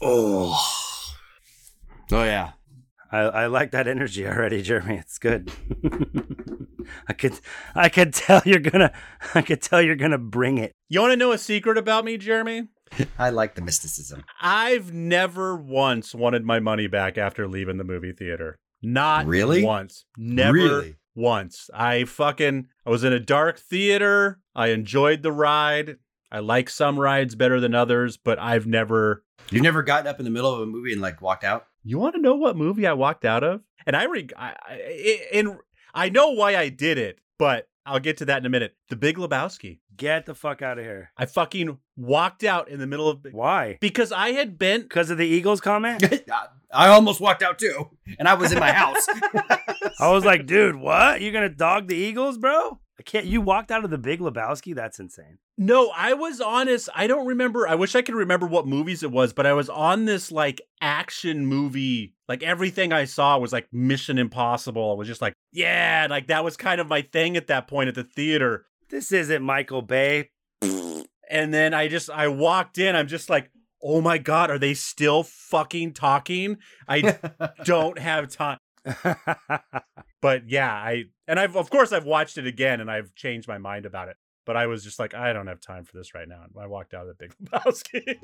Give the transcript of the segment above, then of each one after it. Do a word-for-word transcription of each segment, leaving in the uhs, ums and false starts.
Oh. Oh, yeah. I, I like that energy already, Jeremy. It's good. I could I could tell you're gonna I could tell you're gonna bring it. You want to know a secret about me, Jeremy? I like the mysticism. I've never once wanted my money back after leaving the movie theater. Not really? once. Never really? once. I fucking I was in a dark theater. I enjoyed the ride. I like some rides better than others, but I've never You've never gotten up in the middle of a movie and like walked out? You want to know what movie I walked out of? And I, re- I, I, in, I know why I did it, but I'll get to that in a minute. The Big Lebowski. Get the fuck out of here. I fucking walked out in the middle of... Why? Because I had been... Because of the Eagles comment? I almost walked out too, and I was in my house. I was like, dude, what? You're going to dog the Eagles, bro? I can't. You walked out of the Big Lebowski? That's insane. No, I was honest. I don't remember. I wish I could remember what movies it was, but I was on this like action movie. Like everything I saw was like Mission Impossible. I was just like, yeah, like that was kind of my thing at that point at the theater. This isn't Michael Bay. And then I just, I walked in. I'm just like, oh my God, are they still fucking talking? I don't have time. But yeah, I, and I've, of course I've watched it again and I've changed my mind about it. But I was just like, I don't have time for this right now. I walked out of the Big Lebowski.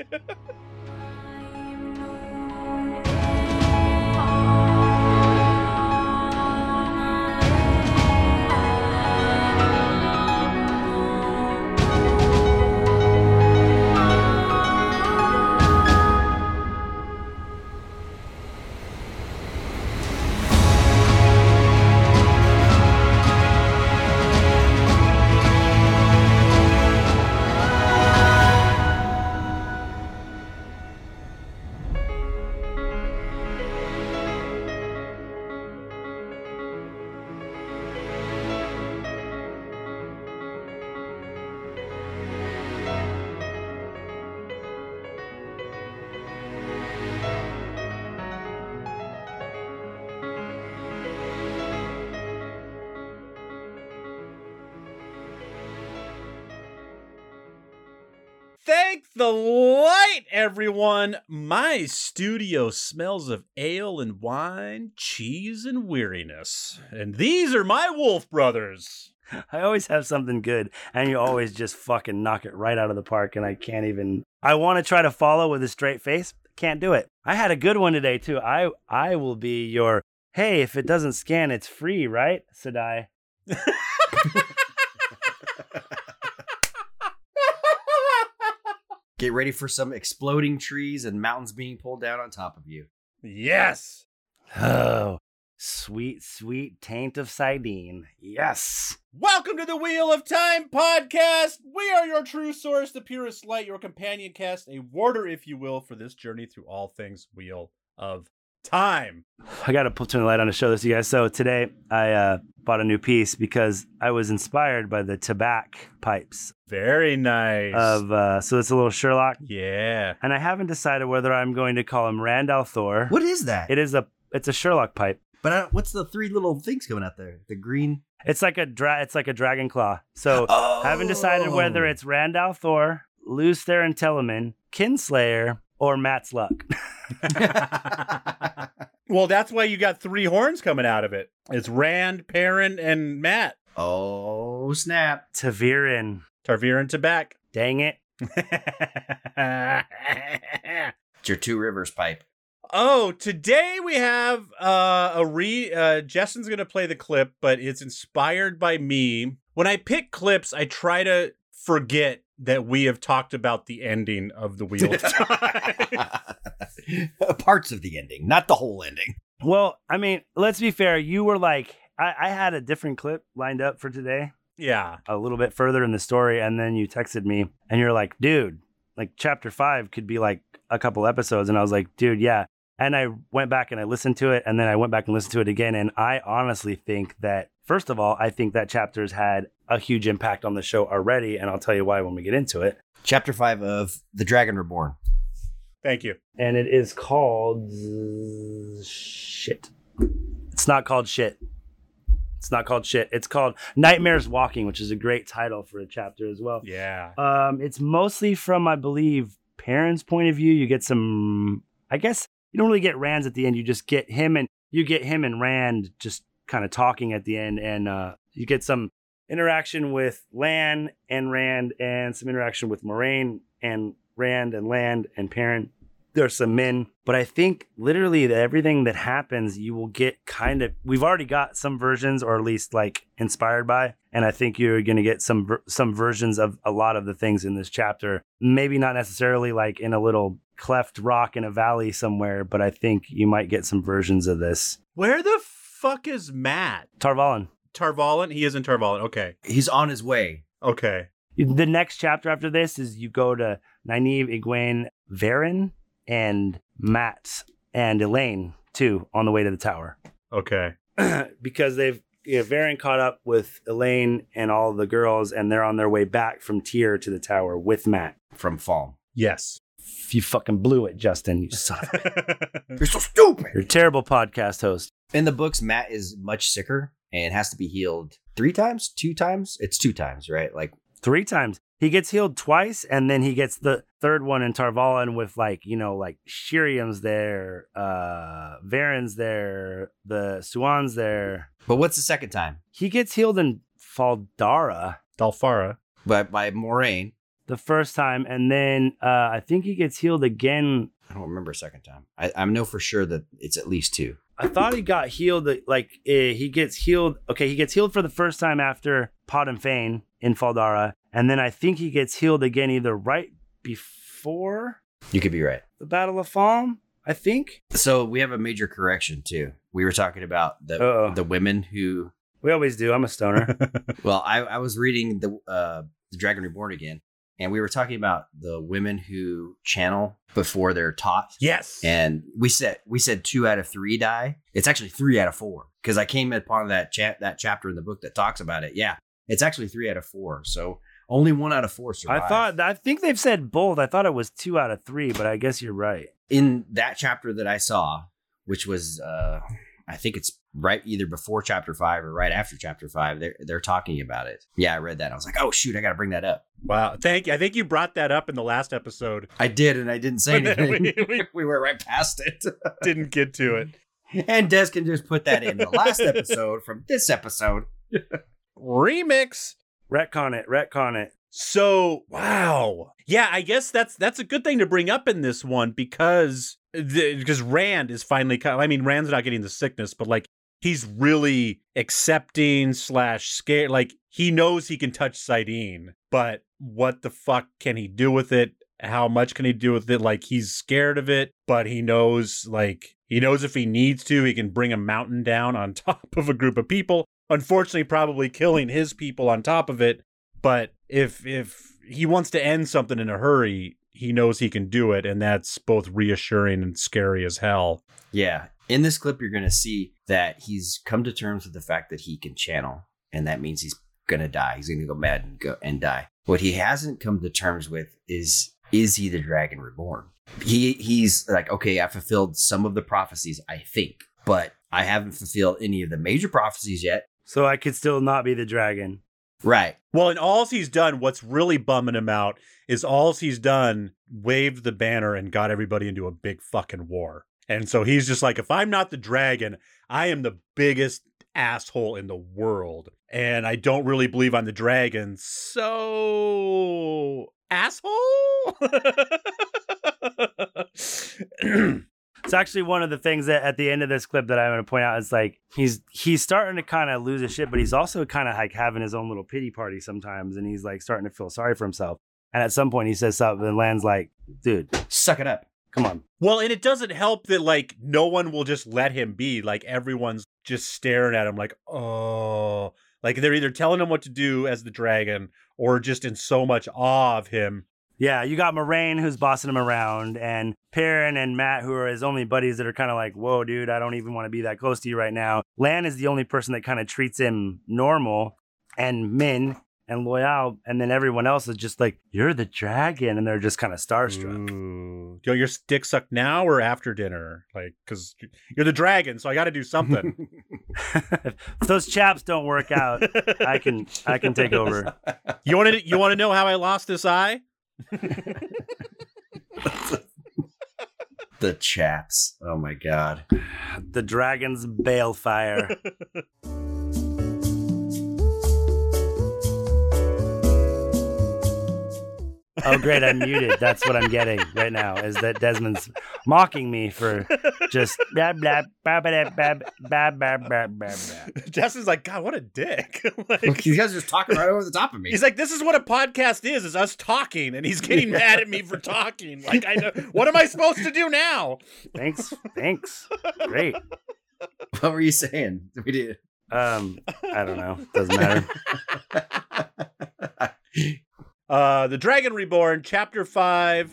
Thank the light, everyone. My studio smells of ale and wine, cheese and weariness. And these are my Wolf Brothers. I always have something good, and you always just fucking knock it right out of the park, and I can't even... I want to try to follow with a straight face. Can't do it. I had a good one today, too. I I will be your, hey, if it doesn't scan, it's free, right, Sadai? Get ready for some exploding trees and mountains being pulled down on top of you. Yes. Oh, sweet, sweet taint of sardine. Yes. Welcome to the Wheel of Time podcast. We are your true source, the purest light, your companion cast, a warder, if you will, for this journey through all things Wheel of Time. I got to turn the light on to show this to you guys. So today I uh, bought a new piece because I was inspired by the tobacco pipes. Very nice. Of uh, so it's a little Sherlock. Yeah. And I haven't decided whether I'm going to call him Randall Thor. What is that? It is a it's a Sherlock pipe. But I, what's the three little things coming out there? The green. It's like a dra- It's like a dragon claw. So oh. haven't decided whether it's Randall Thor, Luce Theron Telemann, Kinslayer, or Matt's Luck. Well, that's why you got three horns coming out of it. It's Rand, Perrin, and Matt. Oh, snap. Tavirin. Tarvirin Tabak. Dang it. It's your Two Rivers pipe. Oh, today we have uh, a re... Uh, Justin's going to play the clip, but it's inspired by me. When I pick clips, I try to forget that we have talked about the ending of the Wheel of Time. Parts of the ending, not the whole ending. Well, I mean, let's be fair. You were like, I, I had a different clip lined up for today. Yeah. A little bit further in the story. And then you texted me and you're like, dude, like chapter five could be like a couple episodes. And I was like, dude, yeah. And I went back and I listened to it. And then I went back and listened to it again. And I honestly think that, first of all, I think that chapter's had a huge impact on the show already. And I'll tell you why when we get into it. Chapter five of The Dragon Reborn. Thank you. And it is called shit. It's not called shit. It's not called shit. It's called Nightmares Walking, which is a great title for a chapter as well. Yeah. Um, it's mostly from, I believe, Perrin's point of view. You get some I guess you don't really get Rand's at the end. You just get him and you get him and Rand just kind of talking at the end, and uh, you get some interaction with Lan and Rand, and some interaction with Moiraine and Rand and Land and Perrin. There's some men, but I think literally that everything that happens, you will get kind of. We've already got some versions, or at least like inspired by, and I think you're going to get some ver- some versions of a lot of the things in this chapter. Maybe not necessarily like in a little cleft rock in a valley somewhere, but I think you might get some versions of this. Where the fuck is Matt? Tar Valon. Tar Valon? He is in Tar Valon. Okay. He's on his way. Okay. The next chapter after this is you go to Nynaeve, Egwene, Varen, and Matt and Elaine too on the way to the tower. Okay. Because they've you know, Varen caught up with Elaine and all the girls, and they're on their way back from Tyr to the tower with Matt. From Fall. Yes. You fucking blew it, Justin. You son of a... You're so stupid. You're a terrible podcast host. In the books, Matt is much sicker and has to be healed three times, two times. It's two times, right? Like three times. He gets healed twice, and then he gets the third one in Tar Valon with like, you know, like Shiriam's there, uh, Varen's there, the Suan's there. But what's the second time? He gets healed in Faldara. Dalfara. By, by Moiraine. The first time, and then uh, I think he gets healed again. I don't remember a second time. I, I know for sure that it's at least two. I thought he got healed, like, uh, he gets healed. Okay, he gets healed for the first time after Pod and Fane in Faldara, and then I think he gets healed again either right before You could be right. the Battle of Falm, I think. So we have a major correction, too. We were talking about the Uh-oh. the women who... We always do. I'm a stoner. Well, I, I was reading the uh, the Dragon Reborn again, and we were talking about the women who channel before they're taught. Yes. And we said we said two out of three die. It's actually three out of four because I came upon that chat that chapter in the book that talks about it. Yeah, it's actually three out of four. So only one out of four survive. I thought, I think they've said both. I thought it was two out of three, but I guess you're right. In that chapter that I saw, which was uh, I think it's right either before chapter five or right after chapter five, they're they're talking about it. Yeah, I read that. I was like, oh shoot, I got to bring that up. Wow. Thank you. I think you brought that up in the last episode. I did, and I didn't say But then anything. we- we- we were right past it. Didn't get to it. And Des can just put that in the last episode from this episode. Remix. Retcon it. Retcon it. So, wow. Yeah, I guess that's that's a good thing to bring up in this one because the, because Rand is finally co- I mean, Rand's not getting the sickness, but like he's really accepting slash scared. Like he knows he can touch Sidene, but what the fuck can he do with it? How much can he do with it? Like he's scared of it, but he knows like he knows if he needs to, he can bring a mountain down on top of a group of people. Unfortunately, probably killing his people on top of it. But if if he wants to end something in a hurry, he knows he can do it, and that's both reassuring and scary as hell. Yeah. In this clip, you're going to see that he's come to terms with the fact that he can channel, and that means he's going to die. He's going to go mad and go and die. What he hasn't come to terms with is, is he the Dragon Reborn? He He's like, okay, I fulfilled some of the prophecies, I think, but I haven't fulfilled any of the major prophecies yet. So I could still not be the dragon. Right. Well, and all he's done, what's really bumming him out, is all he's done, waved the banner and got everybody into a big fucking war. And so he's just like, if I'm not the dragon, I am the biggest asshole in the world. And I don't really believe I'm the dragon. So, asshole? It's actually one of the things that at the end of this clip that I'm going to point out is like he's he's starting to kind of lose his shit, but he's also kind of like having his own little pity party sometimes, and he's like starting to feel sorry for himself. And at some point he says something, and Lan's like, "Dude, Suck it up. come on." Well, and it doesn't help that, like, no one will just let him be. Like, everyone's just staring at him like, oh. Like, they're either telling him what to do as the dragon or just in so much awe of him. Yeah, you got Moiraine who's bossing him around, and Perrin and Matt who are his only buddies that are kind of like, whoa, dude, I don't even want to be that close to you right now. Lan is the only person that kind of treats him normal, and Min and Loyal, and then everyone else is just like, you're the dragon, and they're just kind of starstruck. Ooh. Yo, your dick sucked now or after dinner? Like, because you're the dragon, so I got to do something. If those chaps don't work out, I can I can take over. You want to you want to know how I lost this eye? The chaps. Oh my god. The dragon's balefire. Oh, great, I'm muted. That's what I'm getting right now, is that Desmond's mocking me for just blah, blah, blah, blah, blah, blah, blah, blah, blah. Justin's like, God, what a dick. Like, You guys are just talking right over the top of me. he's like, this is what a podcast is, is us talking, and he's getting mad at me for talking. Like, I know, what am I supposed to do now? Thanks, thanks. Great. What were you saying? We did. Um, I don't know. Doesn't matter. Uh, The Dragon Reborn, Chapter five.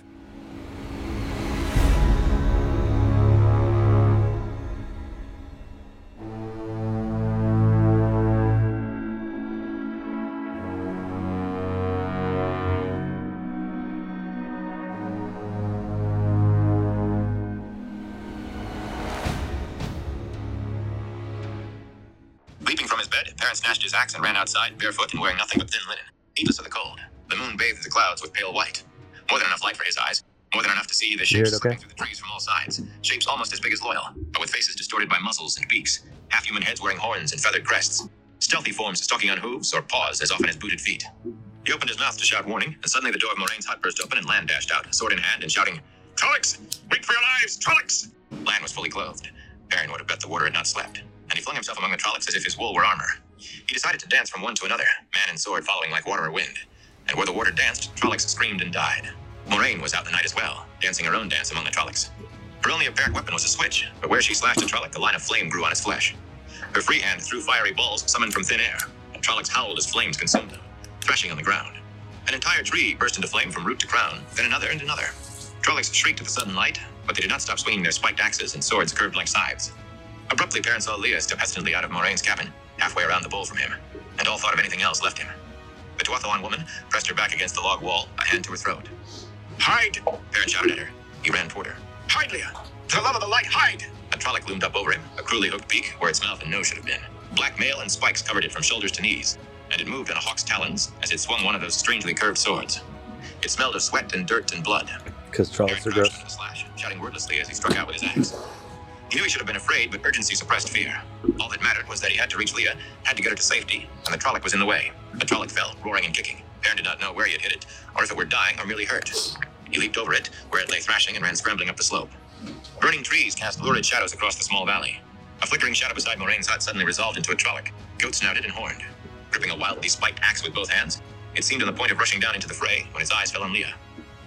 Leaping from his bed, Perrin snatched his axe and ran outside, barefoot and wearing nothing but thin linen, heedless of the cold. The moon bathed the clouds with pale white. More than enough light for his eyes. More than enough to see the shapes Weird, okay. slipping through the trees from all sides. Shapes almost as big as Loyal, but with faces distorted by muzzles and beaks. Half-human heads wearing horns and feathered crests. Stealthy forms stalking on hooves or paws as often as booted feet. He opened his mouth to shout warning, and suddenly the door of Moraine's hut burst open and Lan dashed out, sword in hand, and shouting, Trollocs! Wait for your lives! Trollocs! Lan was fully clothed. Perrin would have bet the warder had not slept, and he flung himself among the Trollocs as if his wool were armor. He decided to dance from one to another, man and sword following like water or wind. And where the warder danced, Trollocs screamed and died. Moraine was out the night as well, dancing her own dance among the Trollocs. Her only apparent weapon was a switch, but where she slashed a Trolloc, the line of flame grew on his flesh. Her free hand threw fiery balls summoned from thin air, and Trollocs howled as flames consumed them, thrashing on the ground. An entire tree burst into flame from root to crown, then another and another. Trollocs shrieked at the sudden light, but they did not stop swinging their spiked axes and swords curved like scythes. Abruptly, Perrin saw Leah step hesitantly out of Moraine's cabin, halfway around the bowl from him, and all thought of anything else left him. The Tuathalan woman pressed her back against the log wall, a hand to her throat. Hide! Perrin shouted at her. He ran toward her. Hide, Leah! For the love of the light, hide! A Trolloc loomed up over him, a cruelly hooked beak where its mouth and nose should have been. Black mail and spikes covered it from shoulders to knees, and it moved on a hawk's talons as it swung one of those strangely curved swords. It smelled of sweat and dirt and blood. Because Perrin Trollocs are crouched gross. under the slash, shouting wordlessly as he struck out with his axe. He knew he should have been afraid, but urgency suppressed fear. All that mattered was that he had to reach Leah, had to get her to safety, and the Trolloc was in the way. The Trolloc fell, roaring and kicking. Perrin did not know where he had hit it, or if it were dying or merely hurt. He leaped over it, where it lay thrashing, and ran scrambling up the slope. Burning trees cast lurid shadows across the small valley. A flickering shadow beside Moraine's hut suddenly resolved into a Trolloc, goat-snouted and horned. Gripping a wildly spiked axe with both hands, it seemed on the point of rushing down into the fray when his eyes fell on Leah.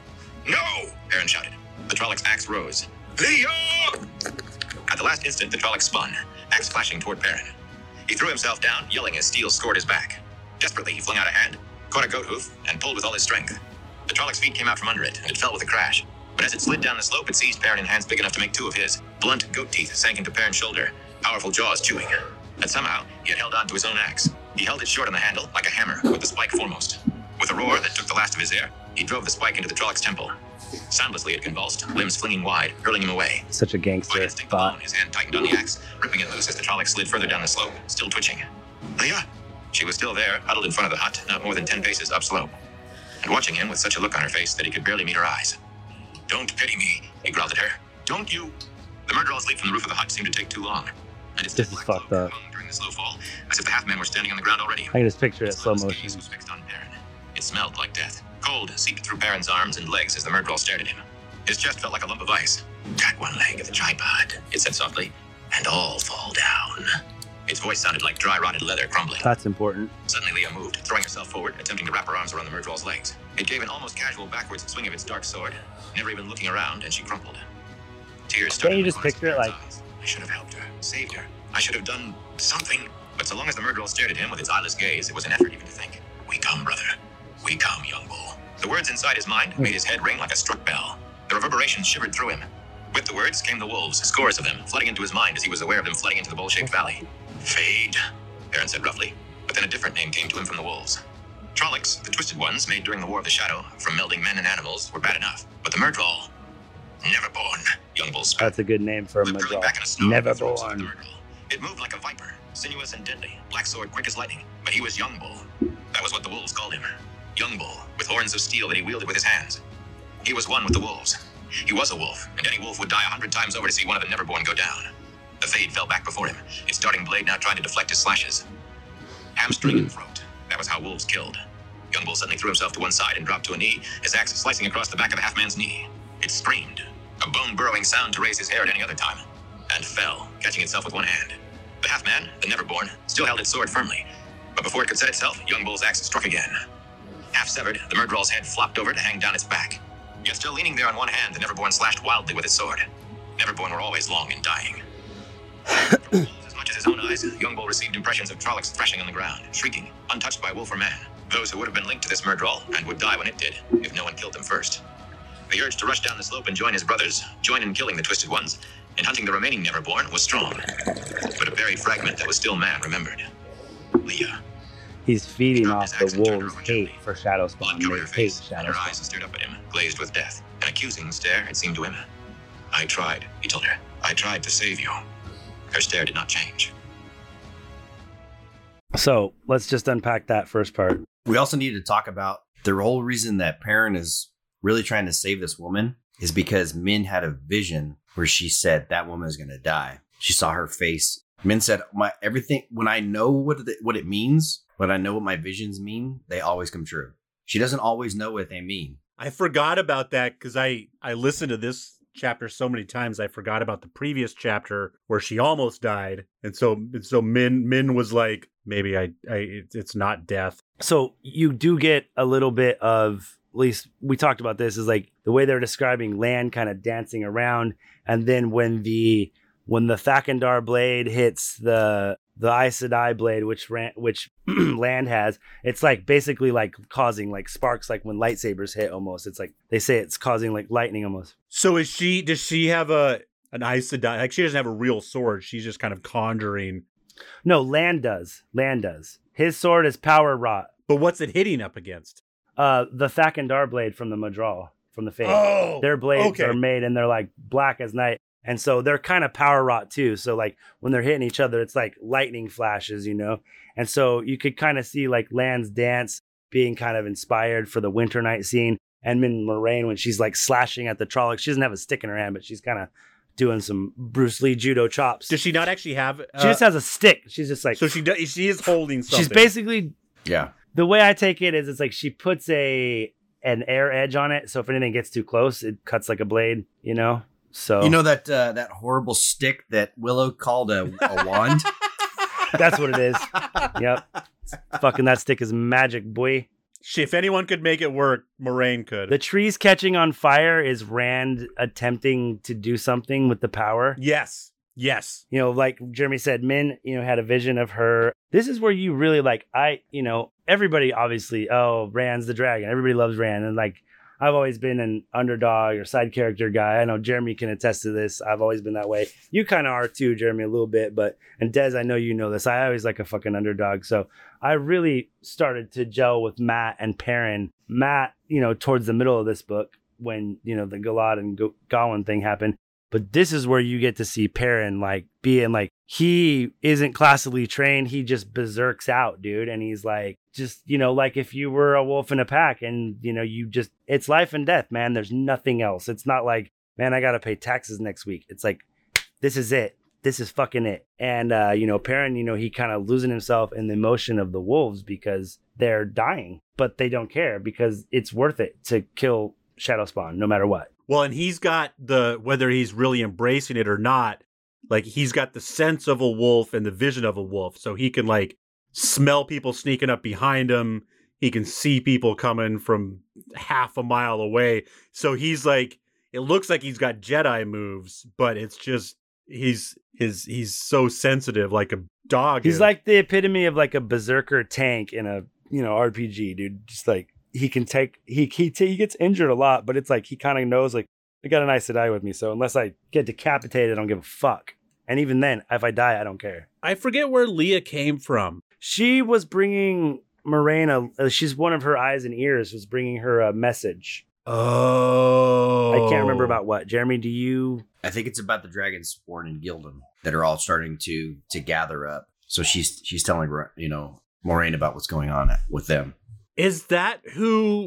No! Perrin shouted. The Trolloc's axe rose. Leah! At the last instant, the Trolloc spun, axe flashing toward Perrin. He threw himself down, yelling as steel scored his back. Desperately, he flung out a hand, caught a goat hoof, and pulled with all his strength. The Trolloc's feet came out from under it, and it fell with a crash. But as it slid down the slope, it seized Perrin in hands big enough to make two of his. Blunt goat teeth sank into Perrin's shoulder, powerful jaws chewing. And somehow, he had held on to his own axe. He held it short on the handle, like a hammer, with the spike foremost. With a roar that took the last of his air, he drove the spike into the Trolloc's temple. Soundlessly it convulsed, limbs flinging wide, hurling him away. Such a By gangster instinct thought. alone, his hand tightened on the axe, ripping it loose as the Trolloc slid further down the slope, still twitching. Leah! She was still there, huddled in front of the hut, not more than ten paces upslope, and watching him with such a look on her face that he could barely meet her eyes. Don't pity me, he growled at her. Don't you? The Murderall's leap from the roof of the hut seemed to take too long, and its This dead is black fucked cloak up. hung during the slow fall, as if the half-men were standing on the ground already. I can just picture it Its slow closed motion. gaze was fixed on Perrin. It smelled like death. Cold seeped through Perrin's arms and legs as the Murderall stared at him. His chest felt like a lump of ice. Cut one leg of the tripod, it said softly, and all fall down. Its voice sounded like dry rotted leather crumbling. That's important. Suddenly Leah moved, throwing herself forward, attempting to wrap her arms around the Murderall's legs. It gave an almost casual backwards swing of its dark sword, never even looking around, and she crumpled. Tears started Can't you to just rise to picture it Perrin's like- eyes. I should have helped her, saved her. I should have done something. But so long as the Murderall stared at him with its eyeless gaze, it was an effort even to think. We come, brother. We come, young bull. The words inside his mind made his head ring like a struck bell. The reverberations shivered through him. With the words came the wolves, scores of them, flooding into his mind as he was aware of them flooding into the bowl-shaped valley. Fade, Perrin said roughly, but then a different name came to him from the wolves. Trollocs, the twisted ones made during the War of the Shadow from melding men and animals, were bad enough. But the Murderall, Neverborn, young bull spat. That's a good name for a Whipped hurling back in a Murderall. snarl Never in the throats of the born. Murderall. It moved like a viper, sinuous and deadly, black sword quick as lightning. But he was Young Bull. That was what the wolves called him. Young Bull, with horns of steel that he wielded with his hands. He was one with the wolves. He was a wolf, and any wolf would die a hundred times over to see one of the Neverborn go down. The Fade fell back before him, its darting blade now trying to deflect his slashes. Hamstring and throat. That was how wolves killed. Young Bull suddenly threw himself to one side and dropped to a knee, his axe slicing across the back of the half-man's knee. It screamed, a bone-burrowing sound to raise his hair at any other time, and fell, catching itself with one hand. The half-man, the Neverborn, still held its sword firmly, but before it could set itself, Young Bull's axe struck again. Half-severed, the Murdrol's head flopped over to hang down its back. Yet still leaning there on one hand, the Neverborn slashed wildly with its sword. Neverborn were always long in dying. From wolves as much as his own eyes, Young Bull received impressions of Trollocs thrashing on the ground, shrieking, untouched by wolf or man. Those who would have been linked to this Murdrol, and would die when it did, if no one killed them first. The urge to rush down the slope and join his brothers, join in killing the Twisted Ones, and hunting the remaining Neverborn was strong. But a buried fragment that was still man remembered. Leah. He's feeding Dropped off his axe the and turned wolves' over hate gently. for Shadow Blood Spawn. covered They her hate face, and Shadow her Spawn. eyes stared up at him, glazed with death. An accusing stare, it seemed to him. I tried, he told her. I tried to save you. Her stare did not change. So let's just unpack that first part. We also need to talk about the whole reason that Perrin is really trying to save this woman is because Min had a vision where she said that woman is going to die. She saw her face. Min said, "My everything. When I know what it, what it means, when I know what my visions mean, they always come true." She doesn't always know what they mean. I forgot about that because I, I listened to this chapter so many times. I forgot about the previous chapter where she almost died. And so and so Min Min was like, maybe I, I it, it's not death. So you do get a little bit of, at least we talked about this, is like the way they're describing Land kind of dancing around. And then when the when the Thakandar blade hits the the Aes Sedai blade, which ran, which Land has, it's like basically like causing like sparks, like when lightsabers hit almost. It's like they say it's causing like lightning almost. So is she, does she have a, an Aes Sedai? Like she doesn't have a real sword. She's just kind of conjuring. No, Land does. Land does. His sword is power wrought. But what's it hitting up against? Uh, the Thakandar blade from the Madral, from the Fade. Oh, Their blades okay. are made and they're like black as night. And so they're kind of power wrought too. So like when they're hitting each other, it's like lightning flashes, you know? And so you could kind of see like Land's dance being kind of inspired for the Winter Night scene. And Min Moraine, when she's like slashing at the Trollocs, she doesn't have a stick in her hand, but she's kind of doing some Bruce Lee judo chops. Does she not actually have? Uh, she just has a stick. She's just like, so she does. She is holding something. she's basically, Yeah. the way I take it is it's like she puts a an air edge on it. So if anything gets too close, it cuts like a blade, you know? So You know that uh, that horrible stick that Willow called a, a wand? that's what it is. Yep. Fucking that stick is magic, boy. She, if anyone could make it work, Moraine could. The trees catching on fire is Rand attempting to do something with the power. yes, yes. You know, like Jeremy said, Min, you know, had a vision of her. This is where you really like, I, you know, everybody obviously, oh, Rand's the dragon. Everybody loves Rand. And like, I've always been an underdog or side character guy. I know Jeremy can attest to this. I've always been that way. You kind of are too, Jeremy, a little bit. But, and Des, I know you know this. I always like a fucking underdog. So I really started to gel with Matt and Perrin. Matt, you know, towards the middle of this book when, you know, the Galad and Go- Gawain thing happened. But this is where you get to see Perrin like being like, he isn't classically trained. He just berserks out, dude. And he's like, just, you know, like if you were a wolf in a pack and, you know, you just, it's life and death, man. There's nothing else. It's not like, man, I got to pay taxes next week. It's like, this is it. This is fucking it. And, uh, you know, Perrin, you know, he kind of losing himself in the emotion of the wolves because they're dying, but they don't care because it's worth it to kill Shadow Spawn no matter what. Well, and he's got the, whether he's really embracing it or not, like he's got the sense of a wolf and the vision of a wolf. So he can like smell people sneaking up behind him. He can see people coming from half a mile away. So he's like, it looks like he's got Jedi moves, but it's just, he's, his, he's so sensitive, like a dog. He's is. like the epitome of like a berserker tank in a, you know, R P G, dude. Just like, he can take, he he, he gets injured a lot, but it's like he kind of knows, like, I got an Aes Sedai with me, so unless I get decapitated, I don't give a fuck. And even then, if I die, I don't care. I forget where Leah came from. She was bringing Moraine, a, uh, she's one of her eyes and ears, was bringing her a message. Oh. I can't remember about what. Jeremy, do you? I think it's about the Dragon Spawn and Gildan that are all starting to to gather up. So she's she's telling, you know, Moraine about what's going on with them. Is that who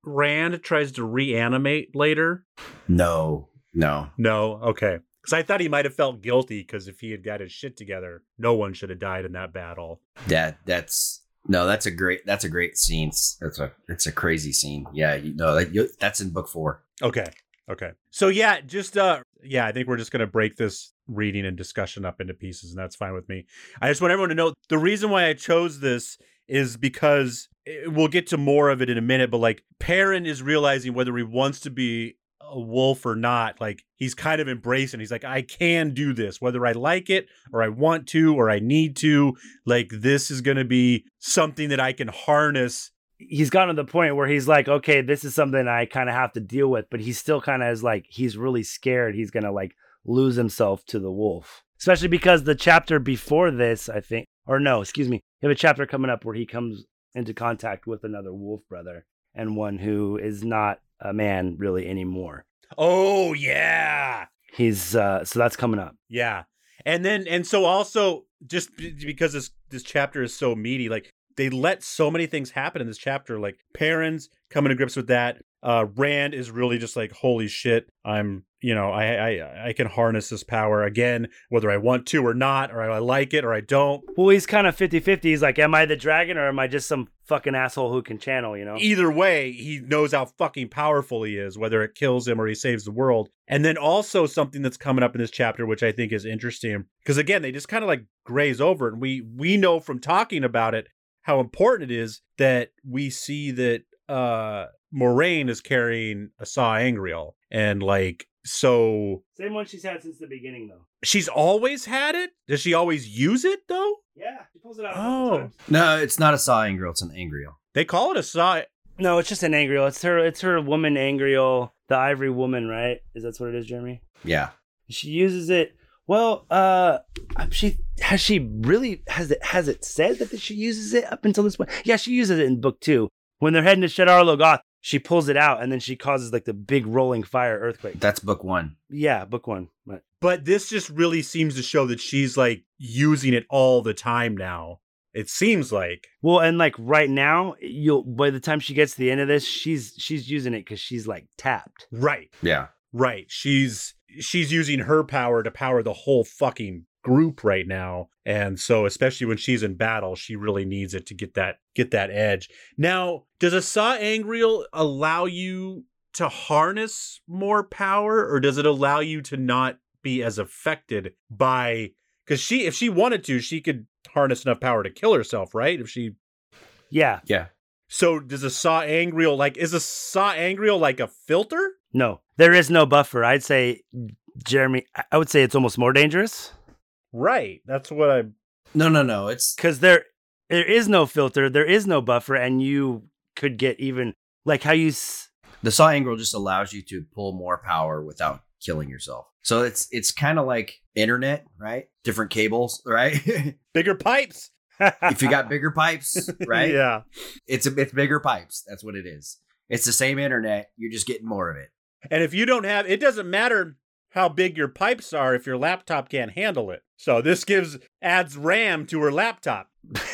Rand tries to reanimate later? No, no. No? Okay. Because I thought he might have felt guilty because if he had got his shit together, no one should have died in that battle. That that's no, that's a great that's a great scene. That's a it's a crazy scene. Yeah, you know that, you, that's in book four. Okay. Okay. So yeah, just uh yeah, I think we're just gonna break this reading and discussion up into pieces, and that's fine with me. I just want everyone to know the reason why I chose this is because it, we'll get to more of it in a minute, but like Perrin is realizing whether he wants to be a wolf or not. Like he's kind of embracing. He's like, I can do this, whether I like it or I want to or I need to. Like this is gonna be something that I can harness. He's gotten to the point where he's like, okay, this is something I kind of have to deal with, but he still kind of is like, he's really scared he's going to like lose himself to the wolf, especially because the chapter before this, I think, or no, excuse me, you have a chapter coming up where he comes into contact with another wolf brother and one who is not a man really anymore. Oh yeah. He's, uh, so that's coming up. Yeah. And then, and so also just b- because this, this chapter is so meaty, like, they let so many things happen in this chapter, like Perrin's coming to grips with that. Uh, Rand is really just like, holy shit, I'm, you know, I, I I can harness this power again, whether I want to or not, or I like it or I don't. Well, he's kind of fifty-fifty. He's like, am I the dragon or am I just some fucking asshole who can channel, you know? Either way, he knows how fucking powerful he is, whether it kills him or he saves the world. And then also something that's coming up in this chapter, which I think is interesting, because again, they just kind of like graze over it. And we we know from talking about it how important it is that we see that uh, Moiraine is carrying a sa'angreal. And like, so... Same one she's had since the beginning, though. She's always had it? Does she always use it, though? Yeah, she pulls it out. Oh. No, it's not a sa'angreal, it's an angreal. They call it a sa... No, it's just an angreal. It's her It's her woman angreal, the ivory woman, right? Is that what it is, Jeremy? Yeah. She uses it... Well, uh, she has she really has it has it said that she uses it up until this point? Yeah, she uses it in book two when they're heading to Shadar Logoth. She pulls it out and then she causes like the big rolling fire earthquake. That's book one. Yeah, book one. But But this just really seems to show that she's like using it all the time now. It seems like. Well, and like right now, you'll by the time she gets to the end of this, she's she's using it because she's like tapped. Right. Yeah. Right. She's she's using her power to power the whole fucking group right now. And so especially when she's in battle, she really needs it to get that get that edge. Now, does a sa'angreal allow you to harness more power, or does it allow you to not be as affected by, because she if she wanted to, she could harness enough power to kill herself, right? If she Yeah. Yeah. So does a sa'angreal like is a sa'angreal like a filter? No, there is no buffer. I'd say, Jeremy, I would say it's almost more dangerous. Right. That's what I... No, no, no. It's Because there, there is no filter, there is no buffer, and you could get even, like how you... S- the sa'angreal just allows you to pull more power without killing yourself. So it's it's kind of like internet, right? Different cables, right? Bigger pipes. If you got bigger pipes, right? Yeah. It's a, it's bigger pipes. That's what it is. It's the same internet. You're just getting more of it. And if you don't have, it doesn't matter how big your pipes are if your laptop can't handle it. So this gives, adds RAM to her laptop.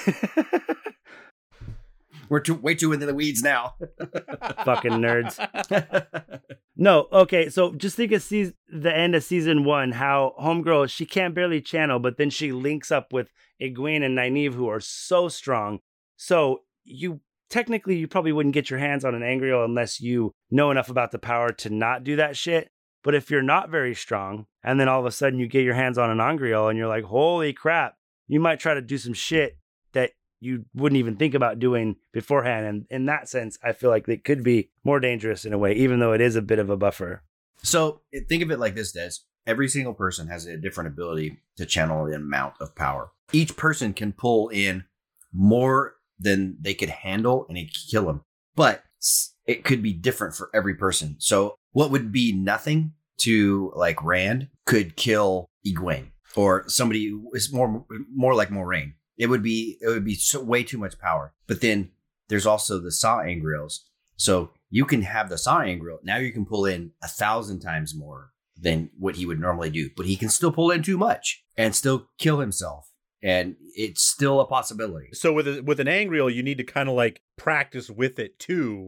We're too, way too into the weeds now. Fucking nerds. No, okay, so just think of season, the end of season one, how Homegirl, she can't barely channel, but then she links up with Egwene and Nynaeve, who are so strong. So you technically, you probably wouldn't get your hands on an angreal unless you know enough about the power to not do that shit. But if you're not very strong, and then all of a sudden you get your hands on an angreal and you're like, holy crap, you might try to do some shit that you wouldn't even think about doing beforehand. And in that sense, I feel like it could be more dangerous in a way, even though it is a bit of a buffer. So think of it like this, Des. Every single person has a different ability to channel the amount of power. Each person can pull in more than they could handle and it could kill them. But it could be different for every person. So what would be nothing to like Rand could kill Egwene or somebody who is more more like Moiraine. It would be it would be so, way too much power. But then there's also the sa'angreals. So you can have the sa'angreal. Now you can pull in a thousand times more than what he would normally do. But he can still pull in too much and still kill himself. And it's still a possibility. So with a, with an angreal, you need to kind of like practice with it too.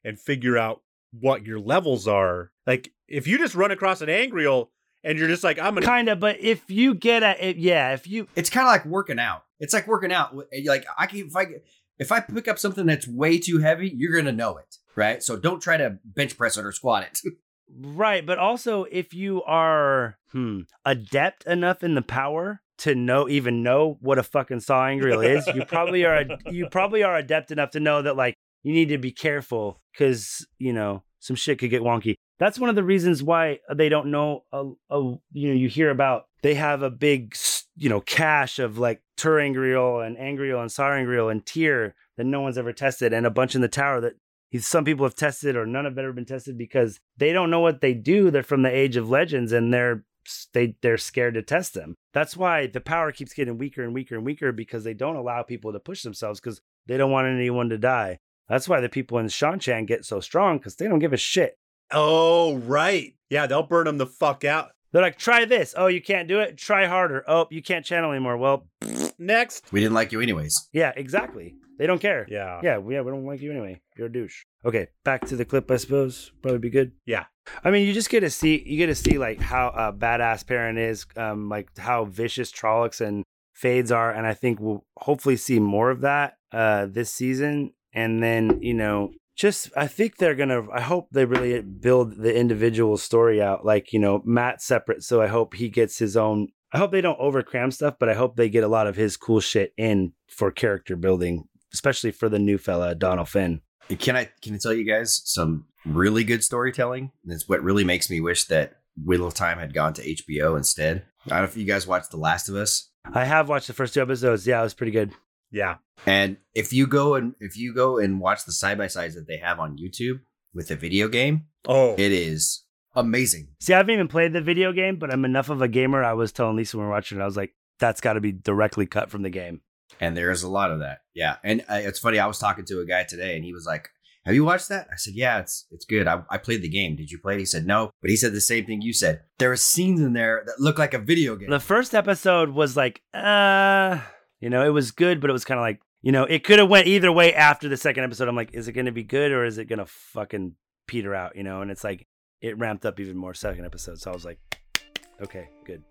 and figure out what your levels are. Like, if you just run across an Angreal and you're just like, I'm gonna Kind of, but if you get at it, yeah, if you It's kind of like working out. It's like working out. Like I can if I if I pick up something that's way too heavy, you're gonna know it, right? So don't try to bench press it or squat it. right, but also if you are hmm, adept enough in the power to know even know what a fucking saw angreal is, you probably are you probably are adept enough to know that like you need to be careful because you know some shit could get wonky. That's one of the reasons why they don't know. A, a, you know, you hear about they have a big you know cache of like Terangreal and Angreal and Sarangreal and Tyr that no one's ever tested, and a bunch in the tower that some people have tested or none have ever been tested because they don't know what they do. They're from the Age of Legends and they're they they're scared to test them. That's why the power keeps getting weaker and weaker and weaker because they don't allow people to push themselves because they don't want anyone to die. That's why the people in Shanchan get so strong because they don't give a shit. Oh, right. Yeah, they'll burn them the fuck out. They're like, try this. Oh, you can't do it? Try harder. Oh, you can't channel anymore. Well, next. We didn't like you anyways. Yeah, exactly. They don't care. Yeah. Yeah, we, yeah, we don't like you anyway. You're a douche. Okay, back to the clip, I suppose. Probably be good. Yeah. I mean, you just get to see, you get to see like how uh, badass Perrin is, um, like how vicious Trollocs and Fades are. And I think we'll hopefully see more of that uh, this season. And then, you know, just, I think they're going to, I hope they really build the individual story out. Like, you know, Matt's separate. So I hope he gets his own, I hope they don't overcram stuff, but I hope they get a lot of his cool shit in for character building, especially for the new fella, Donald Finn. Can I can I tell you guys some really good storytelling? That's what really makes me wish that Wheel of Time had gone to H B O instead. I don't know if you guys watched The Last of Us. I have watched the first two episodes. Yeah, it was pretty good. Yeah. And if you go and if you go and watch the side by sides that they have on YouTube with the video game, oh, it is amazing. See, I haven't even played the video game, but I'm enough of a gamer. I was telling Lisa when we were watching it, I was like, that's got to be directly cut from the game. And there's a lot of that. Yeah. And uh, it's funny. I was talking to a guy today and he was like, have you watched that? I said, yeah, it's it's good. I, I played the game. Did you play it? He said, no. But he said the same thing you said. There were scenes in there that look like a video game. The first episode was like, uh, you know, it was good, but it was kind of like, you know, it could have went either way after the second episode. I'm like, is it going to be good or is it going to fucking peter out, you know? And it's like, it ramped up even more second episode. So I was like, okay, good.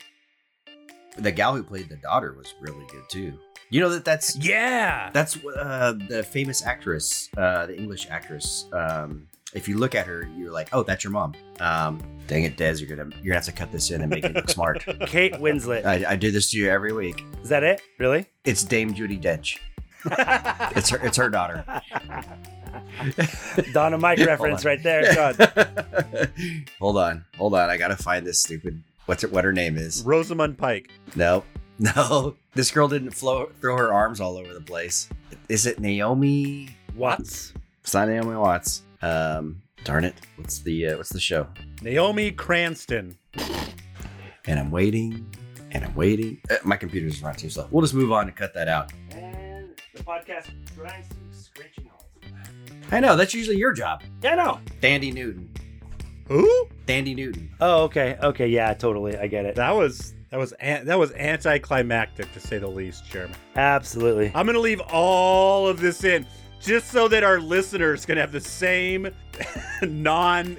The gal who played the daughter was really good too. You know that that's yeah, that's uh, the famous actress, uh, the English actress. Um, if you look at her, you're like, oh, that's your mom. Um, dang it, Des, you're gonna you're gonna have to cut this in and make it look smart. Kate Winslet. I, I do this to you every week. Is that it? Really? It's Dame Judi Dench. it's her. It's her daughter. Donna Mike reference right there. God. hold on, hold on. I gotta find this stupid. What's it? What her name is? Rosamund Pike. No, no. This girl didn't flow, throw her arms all over the place. Is it Naomi Watts? It's not Naomi Watts. Um, darn it. What's the uh, What's the show? Naomi Cranston. And I'm waiting, and I'm waiting. Uh, my computer's not too slow. We'll just move on and cut that out. And the podcast grinds to screeching halt. I know that's usually your job. Yeah, no. Dandy Newton. Who? Dandy Newton. Oh, okay, okay, yeah, totally, I get it. That was that was an, that was anticlimactic to say the least, Jeremy. Absolutely. I'm gonna leave all of this in just so that our listeners can have the same non.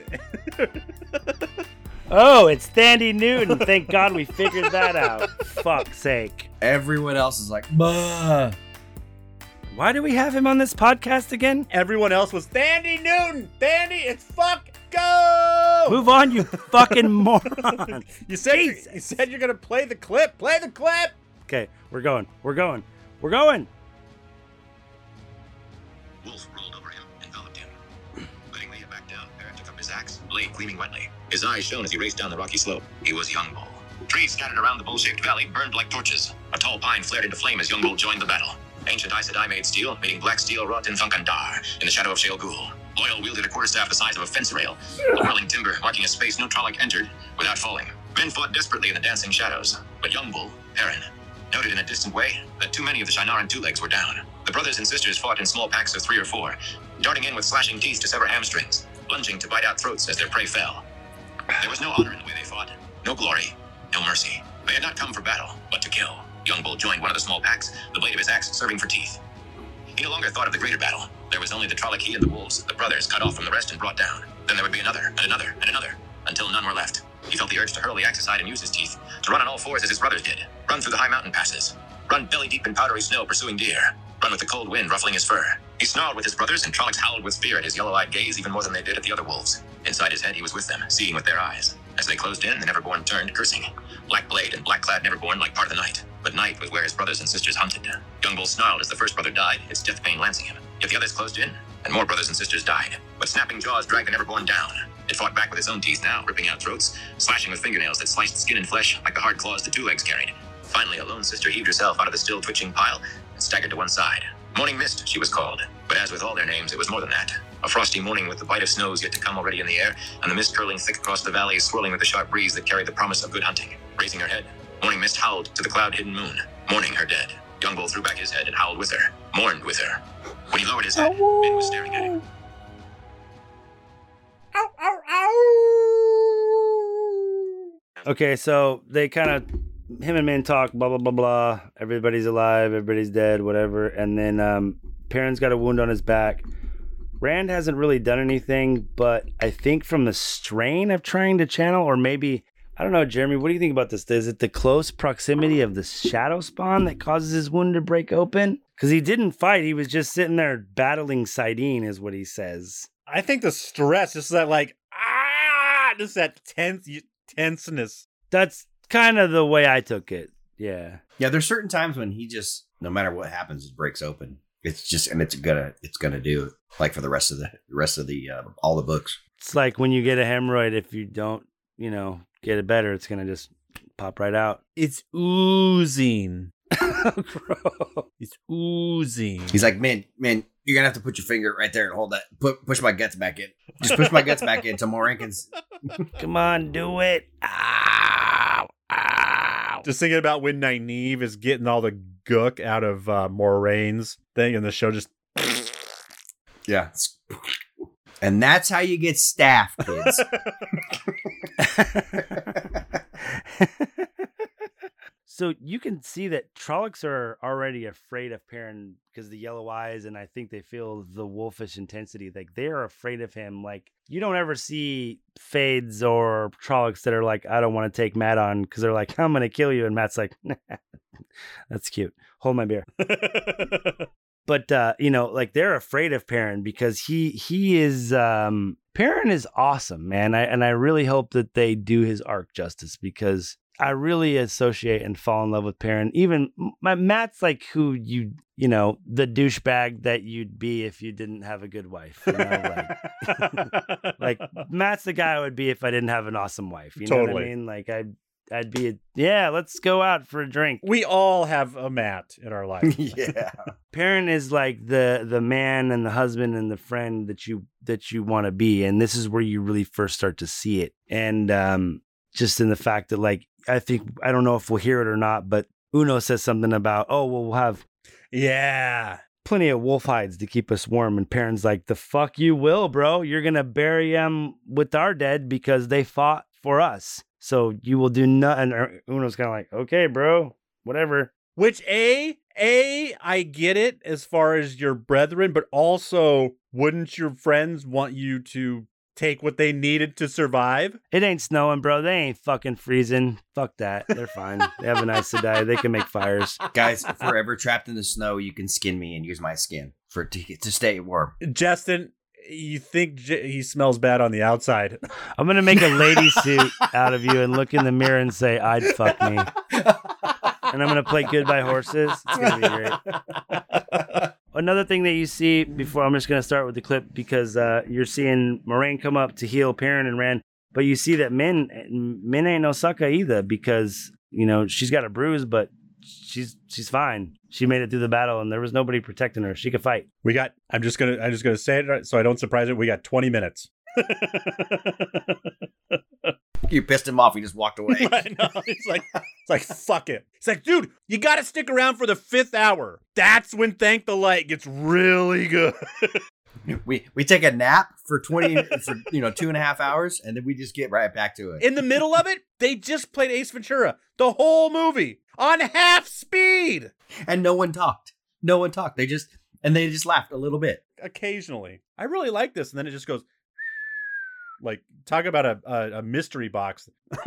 Oh, it's Dandy Newton. Thank God we figured that out. Fuck's sake. Everyone else is like, bah. Why do we have him on this podcast again? Everyone else was Dandy Newton. Dandy, it's fuck go. Move on, you fucking moron. You said you, you said you're gonna play the clip. Play the clip. Okay, we're going. We're going. We're going. Wolf rolled over him, enveloped him. Letting Leah back down, Perrin took up his axe, blade gleaming wetly. His eyes shone as he raced down the rocky slope. He was Young Bull. Trees scattered around the bowl-shaped valley burned like torches. A tall pine flared into flame as Young Bull joined the battle. Ancient Aes Sedai made steel, making black steel wrought in Funkandar, in the shadow of Shale Ghul. Loyal wielded a quarterstaff the size of a fence rail, the whirling timber marking a space no Trolloc entered without falling. Men fought desperately in the dancing shadows, but Young Bull, Perrin, noted in a distant way that too many of the Shienaran two-legs were down. The brothers and sisters fought in small packs of three or four, darting in with slashing teeth to sever hamstrings, lunging to bite out throats as their prey fell. There was no honor in the way they fought, no glory, no mercy. They had not come for battle, but to kill. Young Bull joined one of the small packs, the blade of his axe serving for teeth. He no longer thought of the greater battle. There was only the Trollocs and the wolves, the brothers cut off from the rest and brought down. Then there would be another, and another, and another, until none were left. He felt the urge to hurl the axe aside and use his teeth, to run on all fours as his brothers did, run through the high mountain passes, run belly deep in powdery snow pursuing deer, run with the cold wind ruffling his fur. He snarled with his brothers, and Trollocs howled with fear at his yellow-eyed gaze even more than they did at the other wolves. Inside his head, he was with them, seeing with their eyes. As they closed in, the Neverborn turned, cursing. Black Blade and black-clad Neverborn like part of the night. But night was where his brothers and sisters hunted. Young Bull snarled as the first brother died, its death pain lancing him. Yet the others closed in, and more brothers and sisters died. But snapping jaws dragged the Neverborn down. It fought back with its own teeth now, ripping out throats, slashing with fingernails that sliced skin and flesh like the hard claws the two legs carried. Finally, a lone sister heaved herself out of the still twitching pile and staggered to one side. Morning Mist, she was called. But as with all their names, it was more than that. A frosty morning with the bite of snows yet to come already in the air, and the mist curling thick across the valleys, swirling with the sharp breeze that carried the promise of good hunting. Raising her head, Morning Mist howled to the cloud-hidden moon, mourning her dead. Young Bull threw back his head and howled with her, mourned with her. When he lowered his head, Min was staring at him. Okay, so they kind of, him and Min talk, blah, blah, blah, blah. Everybody's alive, everybody's dead, whatever. And then um, Perrin's got a wound on his back. Rand hasn't really done anything, but I think from the strain of trying to channel, or maybe, I don't know, Jeremy, what do you think about this? Is it the close proximity of the shadow spawn that causes his wound to break open? Because he didn't fight, he was just sitting there battling Saidin, is what he says. I think the stress, just that like, ah, just that tense, tenseness. That's kind of the way I took it. Yeah. Yeah, there's certain times when he just, no matter what happens, it breaks open. It's just, and it's gonna, it's gonna do it. Like for the rest of the rest of the uh, all the books. It's like when you get a hemorrhoid, if you don't, you know, get it better, it's gonna just pop right out. It's oozing. It's oozing. He's like, man, man, you're gonna have to put your finger right there and hold that. Put push my guts back in. Just push my guts back in until Morankins. Come on, do it. Ow, ow. Just thinking about when Nynaeve is getting all the gook out of uh, Moraine's thing, and the show just. Yeah. And that's how you get staff, kids. So you can see that Trollocs are already afraid of Perrin because of the yellow eyes, and I think they feel the wolfish intensity. Like they're afraid of him. Like you don't ever see Fades or Trollocs that are like, I don't want to take Matt on because they're like, I'm going to kill you. And Matt's like, nah, that's cute. Hold my beer. But, uh, you know, like they're afraid of Perrin because he he is um, Perrin is awesome, man. I, and I really hope that they do his arc justice because I really associate and fall in love with Perrin. Even my Matt's like who you, you know, the douchebag that you'd be if you didn't have a good wife. You know? Like, like Matt's the guy I would be if I didn't have an awesome wife. You Totally. know what I mean? Like I'd, I'd be, a, yeah, let's go out for a drink. We all have a Matt in our life. Yeah. Perrin is like the the man and the husband and the friend that you that you want to be, and this is where you really first start to see it. And um, just in the fact that, like, I think I don't know if we'll hear it or not, but Uno says something about, oh, well, we'll have Yeah. plenty of wolf hides to keep us warm, and Perrin's like, the fuck you will, bro. You're gonna bury them with our dead because they fought for us. So you will do nothing. Uno's kind of like, okay, bro, whatever. Which a a I get it as far as your brethren, but also wouldn't your friends want you to take what they needed to survive? It ain't snowing, bro. They ain't fucking freezing. Fuck that. They're fine. They have a nice to die. They can make fires. Guys, if we're ever trapped in the snow, you can skin me and use my skin for to, to stay warm. Justin, you think J- he smells bad on the outside? I'm gonna make a lady suit out of you and look in the mirror and say, "I'd fuck me." And I'm gonna play Goodbye Horses. It's gonna be great. Another thing that you see before, I'm just gonna start with the clip because uh, you're seeing Moraine come up to heal Perrin and Rand, but you see that Min Min ain't no sucker either because you know she's got a bruise, but she's she's fine. She made it through the battle, and there was nobody protecting her. She could fight. We got. I'm just gonna. I'm just gonna say it right so I don't surprise it. We got twenty minutes. You pissed him off. He just walked away. I know. It's like, it's like, fuck it. It's like, dude, you got to stick around for the fifth hour. That's when Thank the Light gets really good. we we take a nap for twenty, for you know, two and a half hours, and then we just get right back to it. In the middle of it, they just played Ace Ventura, the whole movie on half speed, And no one talked. No one talked. They just And they just laughed a little bit. Occasionally. I really like this. And then it just goes like, talk about a, a, a mystery box.